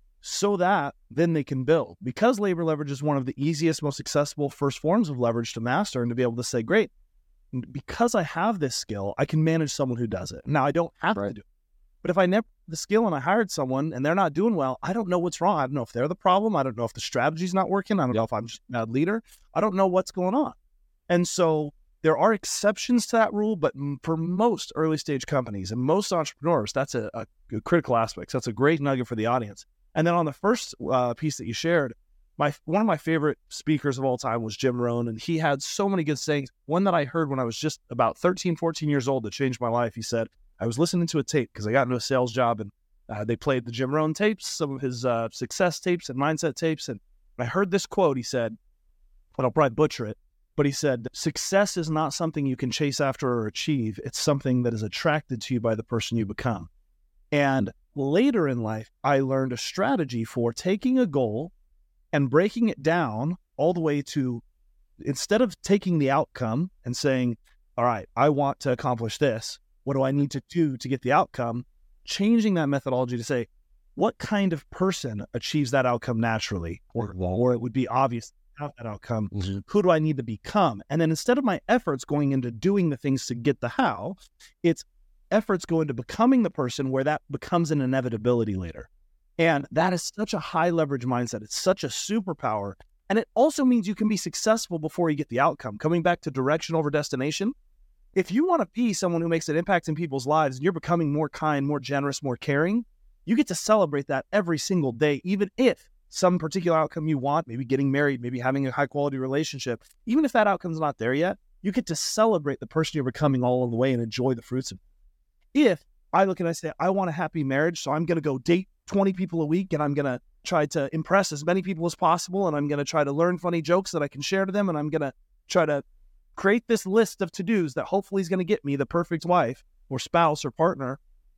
so that then they can build. Because labor leverage is one of the easiest, most accessible first forms of leverage to master, and to be able to say, great, because I have this skill, I can manage someone who does it. Now, I don't have right. to do it. But if I never have the skill and I hired someone and they're not doing well, I don't know what's wrong. I don't know if they're the problem. I don't know if the strategy's not working. I don't know if I'm just a bad leader. I don't know what's going on. And so there are exceptions to that rule, but for most early stage companies and most entrepreneurs, that's a, a, a critical aspect. So that's a great nugget for the audience. And then on the first uh, piece that you shared, my one of my favorite speakers of all time was Jim Rohn, and he had so many good sayings. One that I heard when I was just about thirteen, fourteen years old that changed my life. He said, I was listening to a tape because I got into a sales job, and uh, they played the Jim Rohn tapes, some of his uh, success tapes and mindset tapes. And I heard this quote. He said, and I'll probably butcher it, but he said, success is not something you can chase after or achieve. It's something that is attracted to you by the person you become. And later in life, I learned a strategy for taking a goal and breaking it down all the way to, instead of taking the outcome and saying, all right, I want to accomplish this, what do I need to do to get the outcome? Changing that methodology to say, what kind of person achieves that outcome naturally? Or, or it would be obvious to have that outcome. Mm-hmm. Who do I need to become? And then instead of my efforts going into doing the things to get the how, it's efforts go into becoming the person where that becomes an inevitability later. And that is such a high leverage mindset. It's such a superpower. And it also means you can be successful before you get the outcome. Coming back to direction over destination, if you want to be someone who makes an impact in people's lives and you're becoming more kind, more generous, more caring, you get to celebrate that every single day, even if some particular outcome you want, maybe getting married, maybe having a high quality relationship, even if that outcome's not there yet, you get to celebrate the person you're becoming all of the way and enjoy the fruits of it. If I look and I say, I want a happy marriage, so I'm going to go date twenty people a week and I'm going to try to impress as many people as possible, and I'm going to try to learn funny jokes that I can share to them, and I'm going to try to create this list of to-dos that hopefully is going to get me the perfect wife or spouse or partner.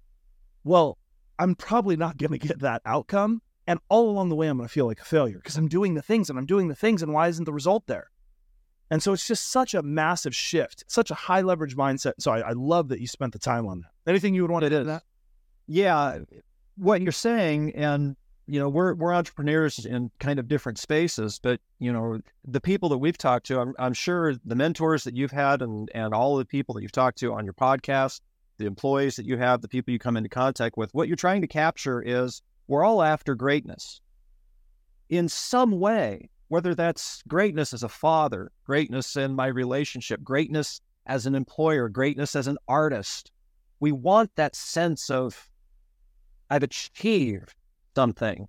Well, I'm probably not going to get that outcome. And all along the way, I'm going to feel like a failure because I'm doing the things and I'm doing the things. And why isn't the result there? And so it's just such a massive shift, such a high leverage mindset. So I, I love that you spent the time on that. Anything you would want to add to that?
Yeah. What you're saying, and you know, we're we're entrepreneurs in kind of different spaces, but you know, the people that we've talked to, I'm I'm sure the mentors that you've had and and all of the people that you've talked to on your podcast, the employees that you have, the people you come into contact with, what you're trying to capture is we're all after greatness in some way, whether that's greatness as a father, greatness in my relationship, greatness as an employer, greatness as an artist. We want that sense of I've achieved something.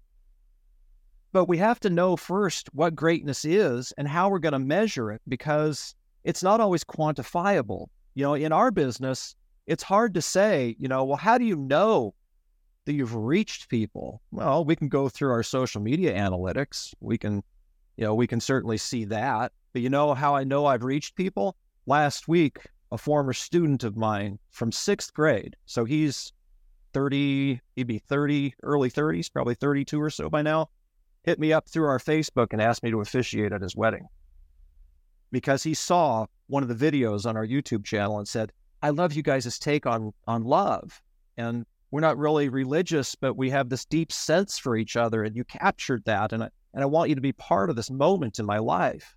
But we have to know first what greatness is and how we're going to measure it, because it's not always quantifiable. You know, in our business, it's hard to say, you know, well, how do you know that you've reached people? Well, we can go through our social media analytics. We can, you know, we can certainly see that. But you know how I know I've reached people? Last week, a former student of mine from sixth grade, so he's thirty, he'd be thirty, early thirties, probably thirty-two or so by now, hit me up through our Facebook and asked me to officiate at his wedding because he saw one of the videos on our YouTube channel and said, I love you guys' take on, on love. And we're not really religious, but we have this deep sense for each other. And you captured that. And I, and I want you to be part of this moment in my life.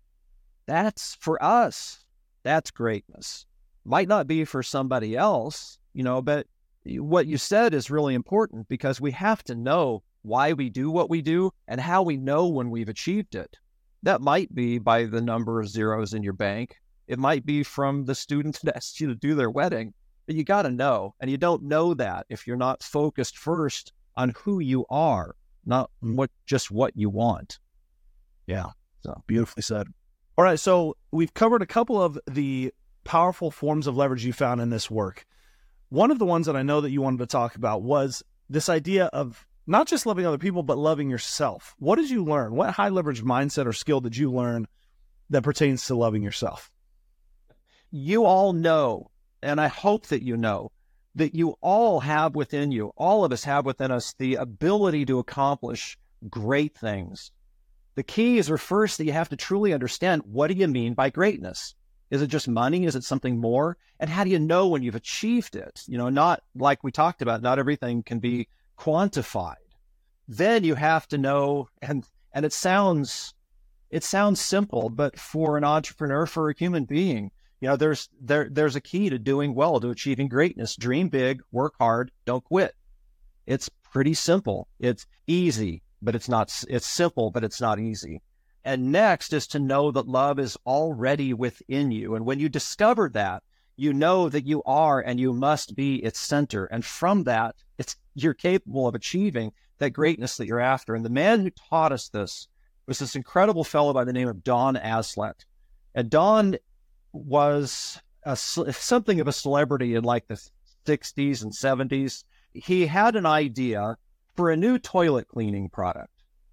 That's for us. That's greatness. Might not be for somebody else, you know, but what you said is really important because we have to know why we do what we do and how we know when we've achieved it. That might be by the number of zeros in your bank. It might be from the students that asked you to do their wedding, but you got to know. And you don't know that if you're not focused first on who you are, not what just what you want.
Yeah. So beautifully said. All right. So we've covered a couple of the powerful forms of leverage you found in this work. One of the ones that I know that you wanted to talk about was this idea of not just loving other people, but loving yourself. What did you learn? What high leverage mindset or skill did you learn that pertains to loving yourself?
You all know, and I hope that you know, that you all have within you, all of us have within us, the ability to accomplish great things. The keys are first that you have to truly understand, what do you mean by greatness? Is it just money? Is it something more? And how do you know when you've achieved it? You know, not like we talked about, not everything can be quantified. Then you have to know, and and it sounds it sounds simple, but for an entrepreneur, for a human being, you know, there's there there's a key to doing well, to achieving greatness. Dream big, work hard, don't quit. It's pretty simple. It's easy, but it's not. It's simple, but it's not easy. And next is to know that love is already within you. And when you discover that, you know that you are and you must be its center. And from that, it's you're capable of achieving that greatness that you're after. And the man who taught us this was this incredible fellow by the name of Don Aslett. And Don was a, something of a celebrity in like the sixties and seventies. He had an idea for a new toilet cleaning product.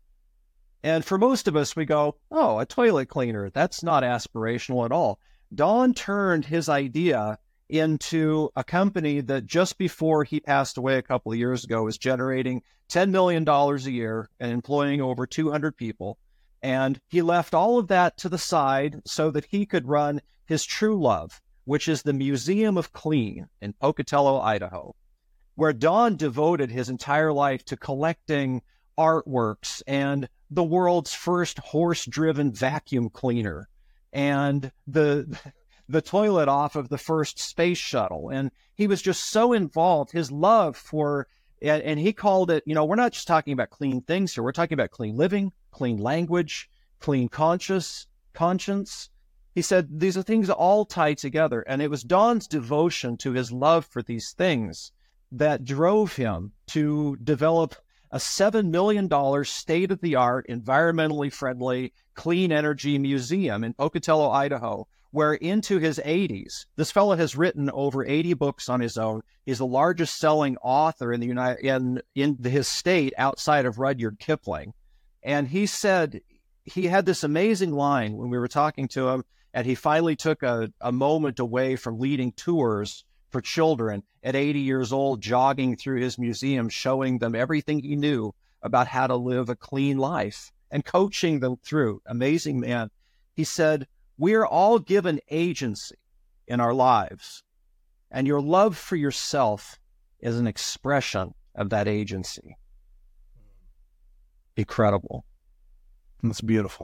And for most of us, we go, oh, a toilet cleaner, that's not aspirational at all. Don turned his idea into a company that just before he passed away a couple of years ago was generating ten million dollars a year and employing over two hundred people. And he left all of that to the side so that he could run his true love, which is the Museum of Clean in Pocatello, Idaho, where Don devoted his entire life to collecting artworks and the world's first horse-driven vacuum cleaner and the the toilet off of the first space shuttle. And he was just so involved, his love for, and, and he called it, you know, we're not just talking about clean things here. We're talking about clean living, clean language, clean conscious, conscience. He said these are things all tied together. And it was Don's devotion to his love for these things that drove him to develop a seven million dollars state-of-the-art, environmentally friendly, clean energy museum in Pocatello, Idaho, where into his eighties, this fellow has written over eighty books on his own. He's the largest selling author in the United in, in his state outside of Rudyard Kipling. And he said he had this amazing line when we were talking to him, and he finally took a, a moment away from leading tours for children at eighty years old, jogging through his museum, showing them everything he knew about how to live a clean life and coaching them through. Amazing man. He said, we're all given agency in our lives, and your love for yourself is an expression of that agency. Incredible.
That's beautiful.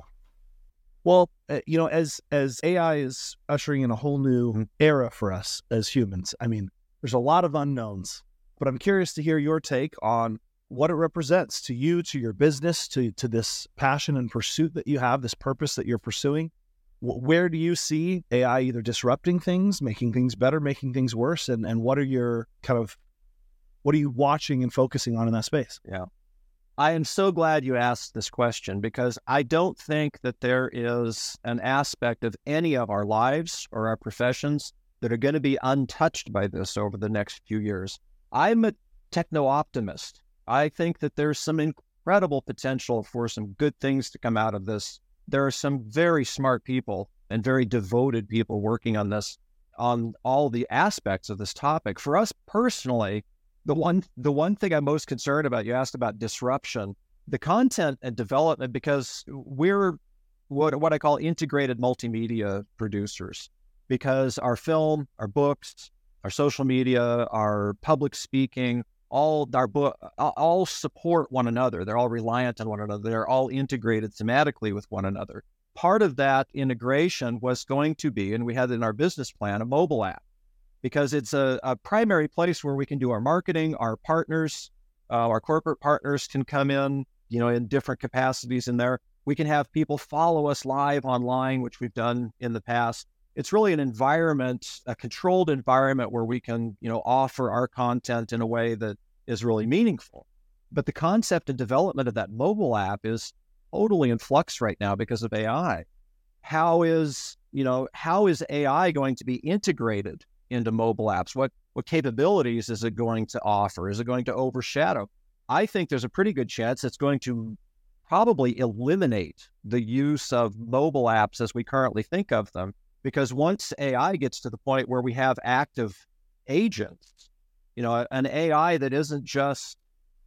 Well, uh, you know, as as A I is ushering in a whole new mm-hmm. era for us as humans, I mean, there's a lot of unknowns, but I'm curious to hear your take on what it represents to you, to your business, to to this passion and pursuit that you have, this purpose that you're pursuing. W- where do you see A I either disrupting things, making things better, making things worse, and and what are your kind of, what are you watching and focusing on in that space?
Yeah. I am so glad you asked this question, because I don't think that there is an aspect of any of our lives or our professions that are going to be untouched by this over the next few years. I'm a techno-optimist. I think that there's some incredible potential for some good things to come out of this. There are some very smart people and very devoted people working on this, on all the aspects of this topic. For us personally, The one the one thing I'm most concerned about, you asked about disruption, the content and development, because we're what what I call integrated multimedia producers, because our film, our books, our social media, our public speaking, all our book, all support one another. They're all reliant on one another. They're all integrated thematically with one another. Part of that integration was going to be, and we had in our business plan, a mobile app, because it's a, a primary place where we can do our marketing. Our partners, uh, our corporate partners can come in, you know, in different capacities in there. We can have people follow us live online, which we've done in the past. It's really an environment, a controlled environment where we can, you know, offer our content in a way that is really meaningful. But the concept and development of that mobile app is totally in flux right now because of A I. How is, you know, how is A I going to be integrated into mobile apps? What what capabilities is it going to offer? Is it going to overshadow? I think there's a pretty good chance it's going to probably eliminate the use of mobile apps as we currently think of them, because once A I gets to the point where we have active agents, you know, an A I that isn't just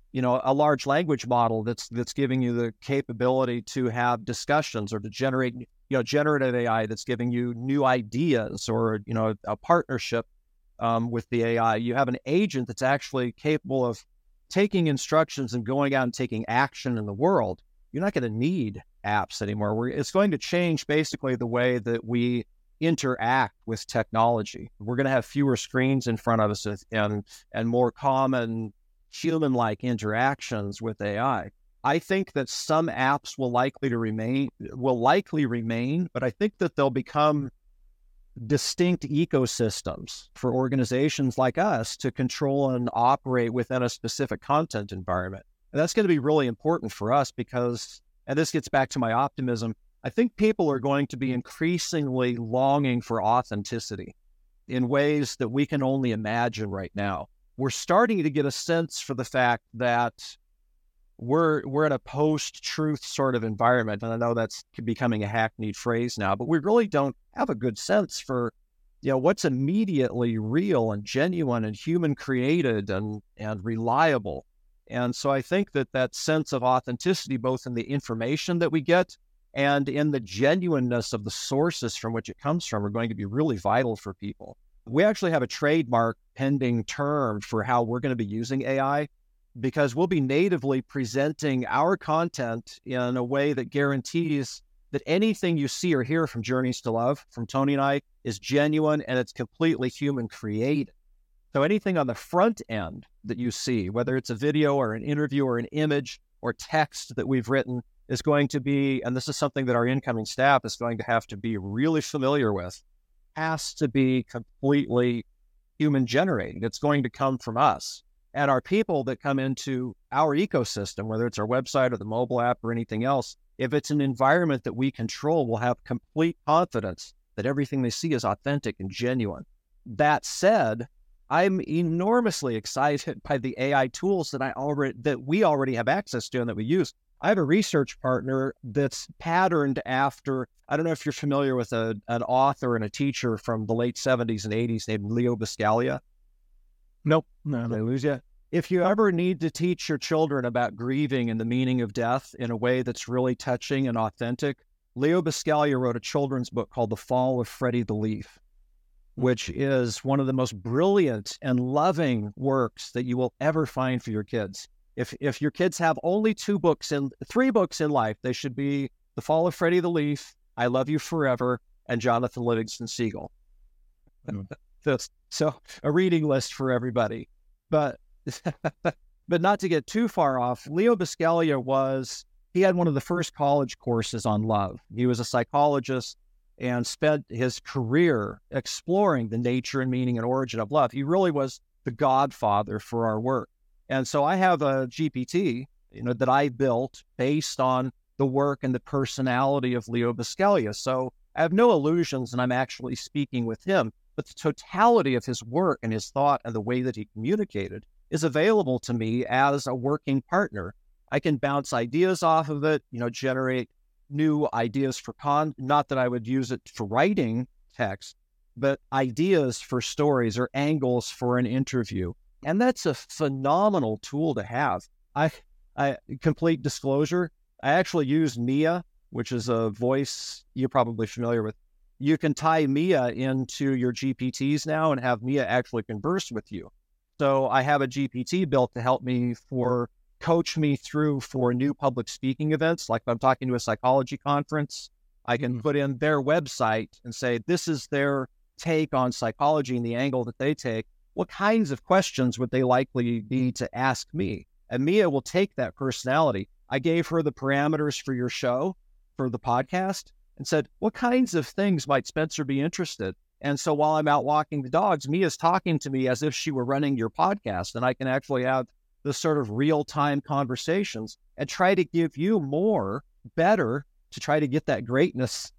you know, a large language model that's that's giving you the capability to have discussions or to generate, you know, generative A I that's giving you new ideas or, you know, a partnership um, with the A I. You have an agent that's actually capable of taking instructions and going out and taking action in the world. You're not going to need apps anymore. We're, it's going to change basically the way that we interact with technology. We're going to have fewer screens in front of us and and more common human-like interactions with A I. I think that some apps will likely to remain will likely remain, but I think that they'll become distinct ecosystems for organizations like us to control and operate within a specific content environment. And that's going to be really important for us because, and this gets back to my optimism, I think people are going to be increasingly longing for authenticity in ways that we can only imagine right now. We're starting to get a sense for the fact that we're we're in a post-truth sort of environment. And I know that's becoming a hackneyed phrase now, but we really don't have a good sense for, you know, what's immediately real and genuine and human created and, and reliable. And so I think that that sense of authenticity, both in the information that we get and in the genuineness of the sources from which it comes from, are going to be really vital for people. We actually have a trademark pending term for how we're going to be using A I, because we'll be natively presenting our content in a way that guarantees that anything you see or hear from Journeys to Love, from Tony and I, is genuine and it's completely human created. So anything on the front end that you see, whether it's a video or an interview or an image or text that we've written, is going to be, and this is something that our incoming staff is going to have to be really familiar with, has to be completely human generated. It's going to come from us. And our people that come into our ecosystem, whether it's our website or the mobile app or anything else, if it's an environment that we control, will have complete confidence that everything they see is authentic and genuine. That said, I'm enormously excited by the A I tools that I already that we already have access to and that we use. I have a research partner that's patterned after, I don't know if you're familiar with a, an author and a teacher from the late seventies and eighties named Leo Buscaglia.
Nope. No,
Did I lose you? If you ever need to teach your children about grieving and the meaning of death in a way that's really touching and authentic, Leo Buscaglia wrote a children's book called The Fall of Freddie the Leaf, which is one of the most brilliant and loving works that you will ever find for your kids. If if your kids have only two books in three books in life, they should be The Fall of Freddie the Leaf, I Love You Forever, and Jonathan Livingston Seagull. Mm. so, so a reading list for everybody. But but not to get too far off, Leo Buscaglia was, he had one of the first college courses on love. He was a psychologist and spent his career exploring the nature and meaning and origin of love. He really was the godfather for our work. And so I have a G P T, you know, that I built based on the work and the personality of Leo Buscaglia. So I have no illusions, and I'm actually speaking with him. But the totality of his work and his thought and the way that he communicated is available to me as a working partner. I can bounce ideas off of it, you know, generate new ideas for con, not that I would use it for writing text, but ideas for stories or angles for an interview. And that's a phenomenal tool to have. I, I complete disclosure, I actually use Mia, which is a voice you're probably familiar with. You can tie Mia into your G P Ts now and have Mia actually converse with you. So I have a G P T built to help me for coach me through for new public speaking events. Like if I'm talking to a psychology conference, I can put in their website and say, this is their take on psychology and the angle that they take. What kinds of questions would they likely be to ask me? And Mia will take that personality. I gave her the parameters for your show, for the podcast, and said, what kinds of things might Spencer be interested? And so while I'm out walking the dogs, Mia's talking to me as if she were running your podcast, and I can actually have this sort of real-time conversations and try to give you more, better, to try to get that greatness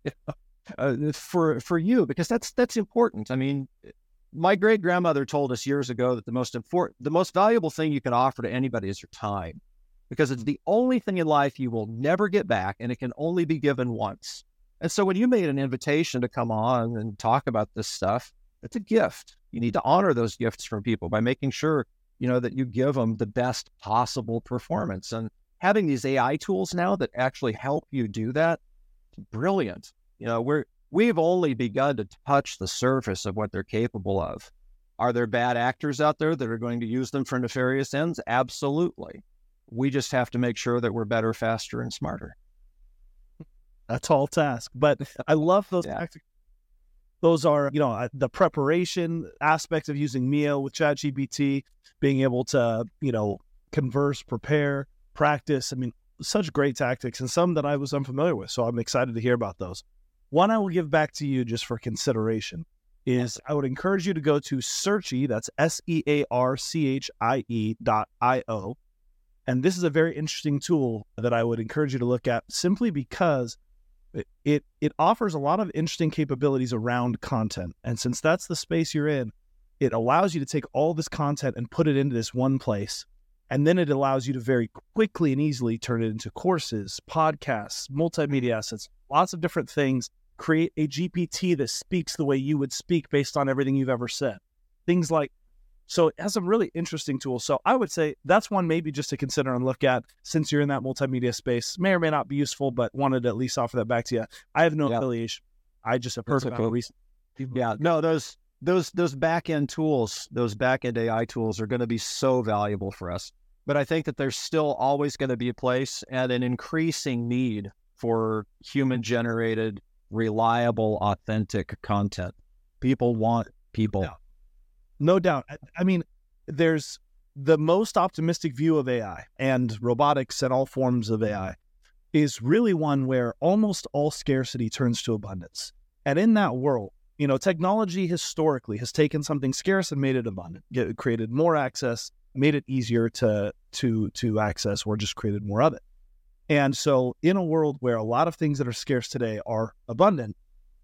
uh, for for you, because that's that's important. I mean, my great-grandmother told us years ago that the most important, the most valuable thing you can offer to anybody is your time, because it's the only thing in life you will never get back, and it can only be given once. And so when you made an invitation to come on and talk about this stuff, it's a gift. You need to honor those gifts from people by making sure you know, that you give them the best possible performance. And having these A I tools now that actually help you do that, brilliant. You know, we're, we've only begun to touch the surface of what they're capable of. Are there bad actors out there that are going to use them for nefarious ends? Absolutely. We just have to make sure that we're better, faster, and smarter.
A tall task, but I love those
Yeah.
tactics. Those are, you know, the preparation aspects of using Mio with ChatGPT, being able to, you know, converse, prepare, practice. I mean, such great tactics, and some that I was unfamiliar with. So I'm excited to hear about those. One I will give back to you just for consideration is I would encourage you to go to Searchie, that's S E A R C H I E dot I O. And this is a very interesting tool that I would encourage you to look at simply because it, it it offers a lot of interesting capabilities around content. And since that's the space you're in, it allows you to take all this content and put it into this one place. And then it allows you to very quickly and easily turn it into courses, podcasts, multimedia assets, lots of different things. Create a G P T that speaks the way you would speak based on everything you've ever said. Things like, so it has some really interesting tools. So I would say that's one maybe just to consider and look at since you're in that multimedia space. May or may not be useful, but wanted to at least offer that back to you. I have no
Yeah.
affiliation. I just have heard
That's
about it
okay.
recently.
Yeah, no, those those those back end tools, those back end A I tools are going to be so valuable for us. But I think that there's still always going to be a place and an increasing need for human generated, reliable, authentic content. People want people.
Yeah. No doubt. I, I mean, there's the most optimistic view of A I and robotics and all forms of A I is really one where almost all scarcity turns to abundance. And in that world, you know, technology historically has taken something scarce and made it abundant, get, created more access, made it easier to to to access, or just created more of it. And so in a world where a lot of things that are scarce today are abundant,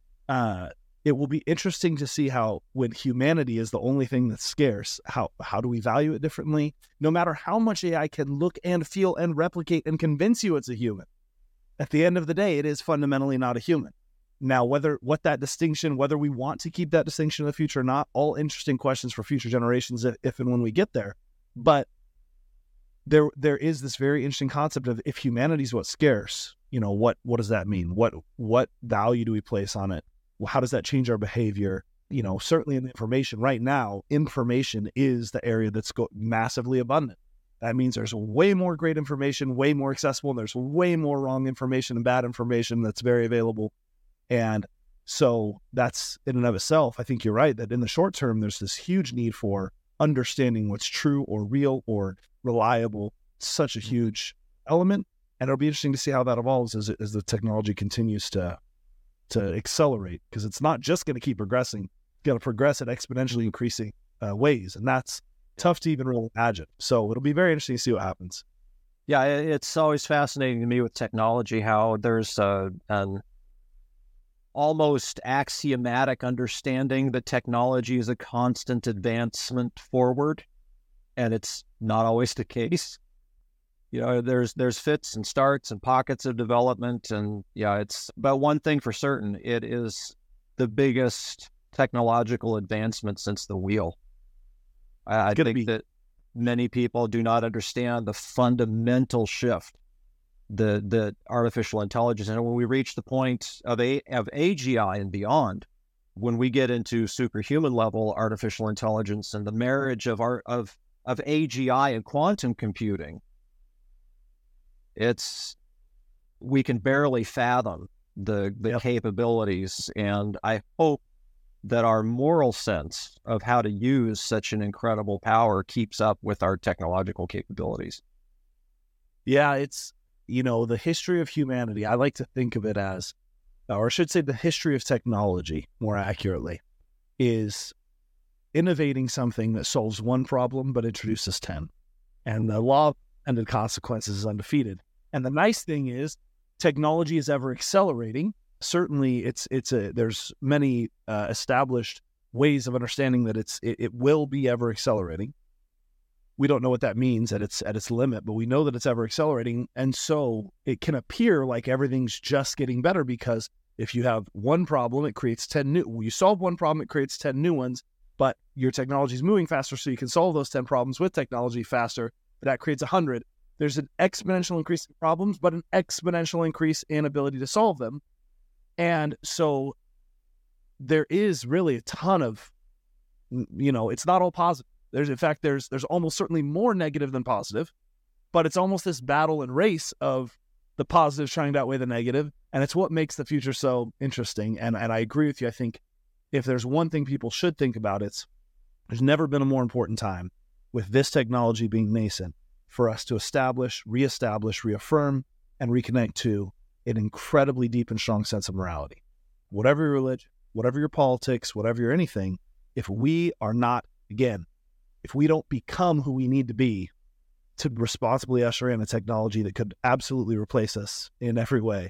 uh, it will be interesting to see how, when humanity is the only thing that's scarce, how how do we value it differently? No matter how much A I can look and feel and replicate and convince you it's a human, at the end of the day, it is fundamentally not a human. Now, whether what that distinction, whether we want to keep that distinction in the future or not, all interesting questions for future generations if, if and when we get there. But there there is this very interesting concept of, if humanity is what's scarce, you know, what what does that mean? What what value do we place on it? Well, how does that change our behavior? You know, certainly in information right now, information is the area that's go- massively abundant. That means there's way more great information, way more accessible, and there's way more wrong information and bad information that's very available. And so that's in and of itself, I think you're right, that in the short term, there's this huge need for understanding what's true or real or reliable. It's such a huge element. And it'll be interesting to see how that evolves as, it, as the technology continues to to accelerate, because it's not just going to keep progressing. It's going to progress at exponentially increasing uh, ways. And that's tough to even really imagine. So it'll be very interesting to see what happens.
Yeah, it's always fascinating to me with technology how there's uh, an almost axiomatic understanding that technology is a constant advancement forward, and it's not always the case. You know, there's there's fits and starts and pockets of development, and yeah, it's, but one thing for certain, it is the biggest technological advancement since the wheel. I, I think
be.
that many people do not understand the fundamental shift the the artificial intelligence, and when we reach the point of a of A G I and beyond, when we get into superhuman level artificial intelligence and the marriage of our of of A G I and quantum computing, it's we can barely fathom the the
Yep.
capabilities, and I hope that our moral sense of how to use such an incredible power keeps up with our technological capabilities.
Yeah, it's, you know, the history of humanity, I like to think of it as, or I should say the history of technology more accurately, is innovating something that solves one problem but introduces ten. And the law of unintended consequences is undefeated. And the nice thing is technology is ever accelerating. Certainly it's it's a there's many uh, established ways of understanding that it's it, it will be ever accelerating. We don't know what that means at its at its limit, but we know that it's ever accelerating. And so it can appear like everything's just getting better, because if you have one problem, it creates ten new. You solve one problem, it creates ten new ones. But your technology is moving faster so you can solve those ten problems with technology faster, but that creates one hundred. There's an exponential increase in problems, but an exponential increase in ability to solve them. And so there is really a ton of, you know, it's not all positive. There's, in fact, there's there's almost certainly more negative than positive, but it's almost this battle and race of the positives trying to outweigh the negative, and it's what makes the future so interesting. And and I agree with you. I think if there's one thing people should think about, it's there's never been a more important time with this technology being nascent for us to establish, reestablish, reaffirm, and reconnect to an incredibly deep and strong sense of morality. Whatever your religion, whatever your politics, whatever your anything, if we are not, again, if we don't become who we need to be to responsibly usher in a technology that could absolutely replace us in every way,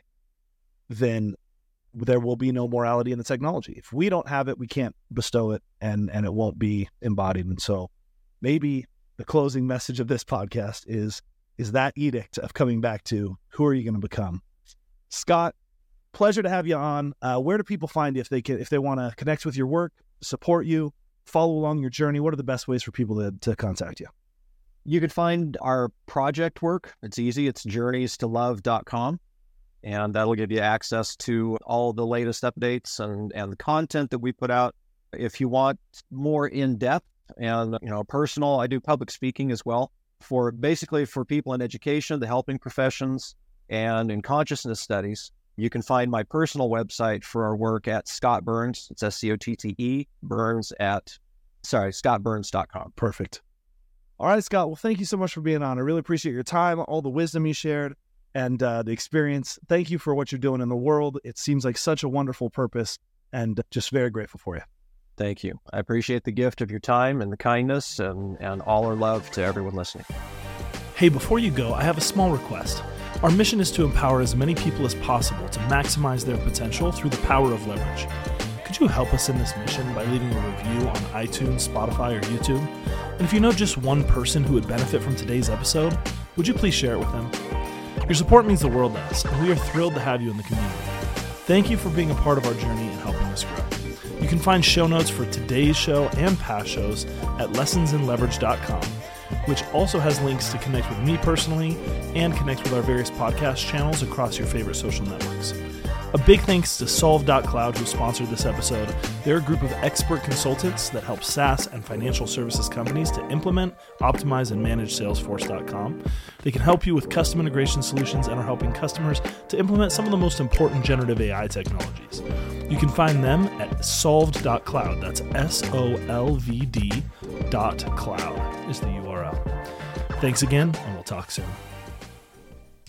then there will be no morality in the technology. If we don't have it, we can't bestow it, and, and it won't be embodied. And so maybe the closing message of this podcast is, is that edict of coming back to who are you going to become? Scott, pleasure to have you on. Uh, where do people find you if they can, if they want to connect with your work, support you, follow along your journey? What are the best ways for people to, to contact you?
You can find our project work. It's easy. It's journeys to love dot com. And that'll give you access to all the latest updates and, and the content that we put out. If you want more in-depth and, you know, personal, I do public speaking as well for basically for people in education, the helping professions, and in consciousness studies. You can find my personal website for our work at Scott Burns. It's S C O T T E, Burns at, sorry, scott burns dot com.
Perfect. All right, Scott. Well, thank you so much for being on. I really appreciate your time, all the wisdom you shared, and uh, the experience. Thank you for what you're doing in the world. It seems like such a wonderful purpose, and just very grateful for you.
Thank you. I appreciate the gift of your time and the kindness, and, and all our love to everyone listening.
Hey, before you go, I have a small request. Our mission is to empower as many people as possible to maximize their potential through the power of leverage. Could you help us in this mission by leaving a review on iTunes, Spotify, or YouTube? And if you know just one person who would benefit from today's episode, would you please share it with them? Your support means the world to us, and we are thrilled to have you in the community. Thank you for being a part of our journey and helping us grow. You can find show notes for today's show and past shows at lessons in leverage dot com, which also has links to connect with me personally and connect with our various podcast channels across your favorite social networks. A big thanks to Solve dot cloud, who sponsored this episode. They're a group of expert consultants that help SaaS and financial services companies to implement, optimize, and manage Salesforce dot com. They can help you with custom integration solutions and are helping customers to implement some of the most important generative A I technologies. You can find them at solved dot cloud. That's S O L V D dot cloud is the U R L. Thanks again, and we'll talk soon.